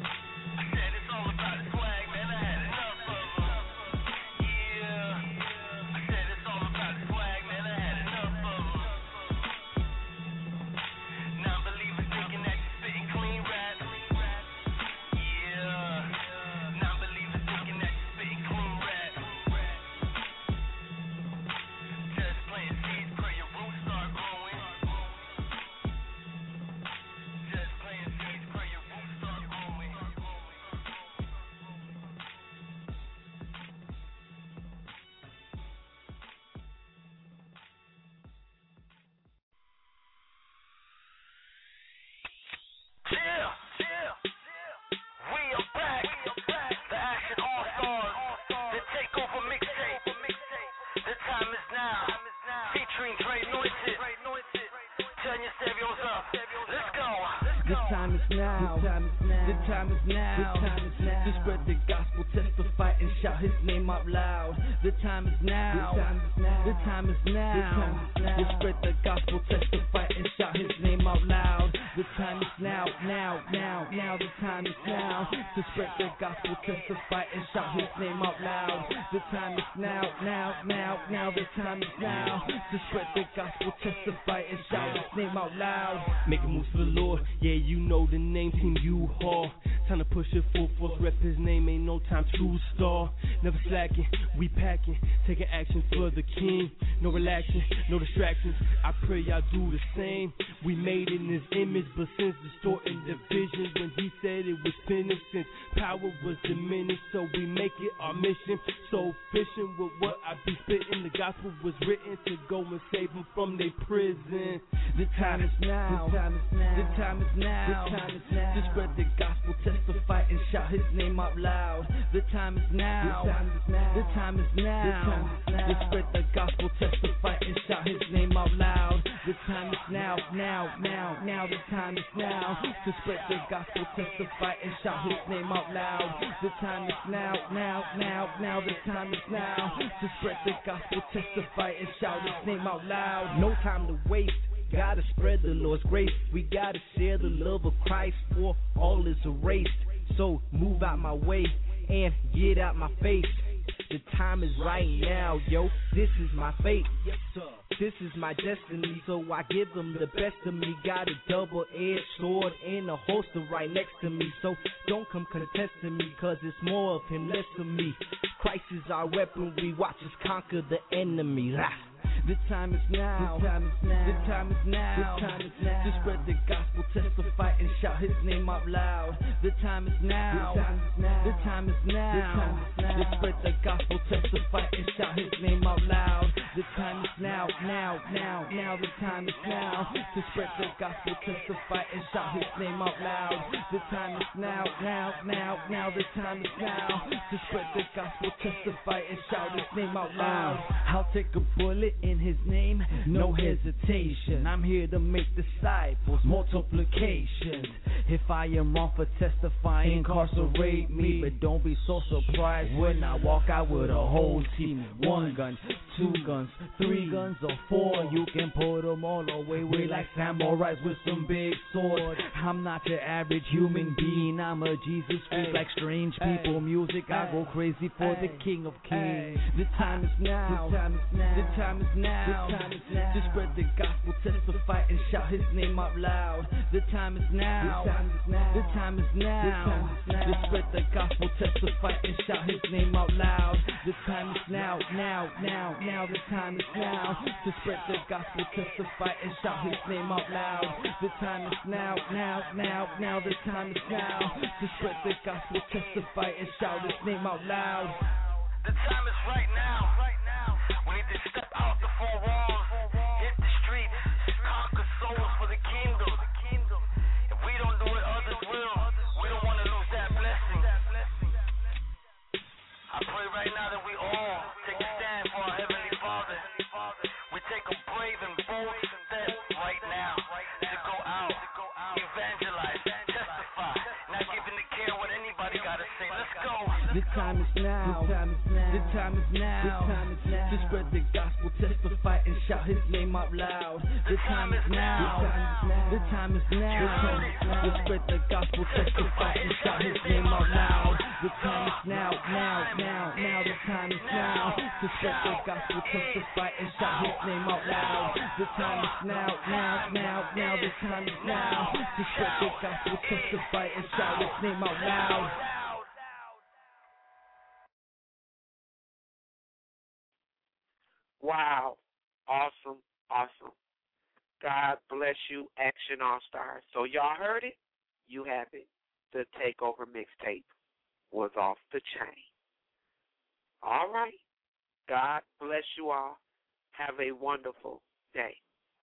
Making moves for the Lord, yeah, you know the name, Team U-Haul. Time to push it full force, rep his name, ain't no time to stall. Never slacking, we packing, taking action for the king. No relaxing, no distractions, I pray y'all do the same. We made in his image, but since distorting the vision, when he said it was finished, since power was diminished, so we make it our mission. So fishing with what I be spitting, the gospel was written to go and save them from their prison. The time is now, the time is now, the time is now, the time is now. To spread the gospel, testify and shout his name out loud. The time is now, the time is now, the time is now. To spread the gospel, testify and shout his name out loud. The time is now, now, now, now. The time is now to spread the gospel, testify and shout his name out loud. The time is now, now, now, now. The time is now to spread the gospel, testify and shout his name out loud. No time to waste. Gotta spread the Lord's grace. We gotta share the love of Christ, for all is erased. So move out my way and get out my face. The time is right now, yo. This is my fate. This is my destiny, so I give them the best of me. Got a double-edged sword and a holster right next to me. So don't come contesting me, cause it's more of him, less of me. Christ is our weapon, we watch us conquer the enemy. Rah. The time is now. The time is now. The time is now. The time is now. To spread the gospel, testify and shout His name out loud. The time is now. The time is now. To spread the gospel, testify and shout His name out loud. The time is now. Now. Now. Now. The time is now. To spread the gospel, testify and shout His name out loud. The time is now. Now. Now. Now. The time is now. To spread the gospel, testify and shout His name out loud. I'll take a bullet in His name, no hesitation. I'm here to make disciples, multiplication. If I am wrong for testifying, incarcerate me, but don't be so surprised when I walk out with a whole team. One gun, two guns, three guns, or four. You can put them all away, way like samurais with some big swords. I'm not your average human being. I'm a Jesus freak, like strange people. Music, I go crazy for the King of Kings. The time is now. The time is now. The time is now. The time is now. To spread the gospel, testify and shout His name out loud. The time is now. The time is now. To spread the gospel, testify and shout His name out loud. The time is now. Now. Now. Now. The time is now. To spread the gospel, testify and shout His name out loud. The time is now. Now. Now. Now. The time is now. To spread the gospel, testify and shout His name out loud. The time is right now. We need to step out the four walls, hit the streets, conquer souls for the kingdom. If we don't do it, others will. We don't want to lose that blessing. I pray right now that we all take a stand for our Heavenly Father. We take a brave and bold step right now to go out, evangelize, testify, not giving a care what anybody got to say. Let's go. The time is now. The time is now. The time is now. The time is now. To spread the gospel, testify and shout His name out loud. The time is now. The time is now. To spread the gospel, testify and shout His name out loud. The time is now. Now. Now. Now. The time is now. To spread the gospel, testify and shout His name out loud. The time is now. Now. Now. Now. The time is now. To spread the gospel, testify and shout His name out loud. Wow. Awesome. Awesome. God bless you, Action All-Stars. So y'all heard it? You have it. The Takeover mixtape was off the chain. All right. God bless you all. Have a wonderful day.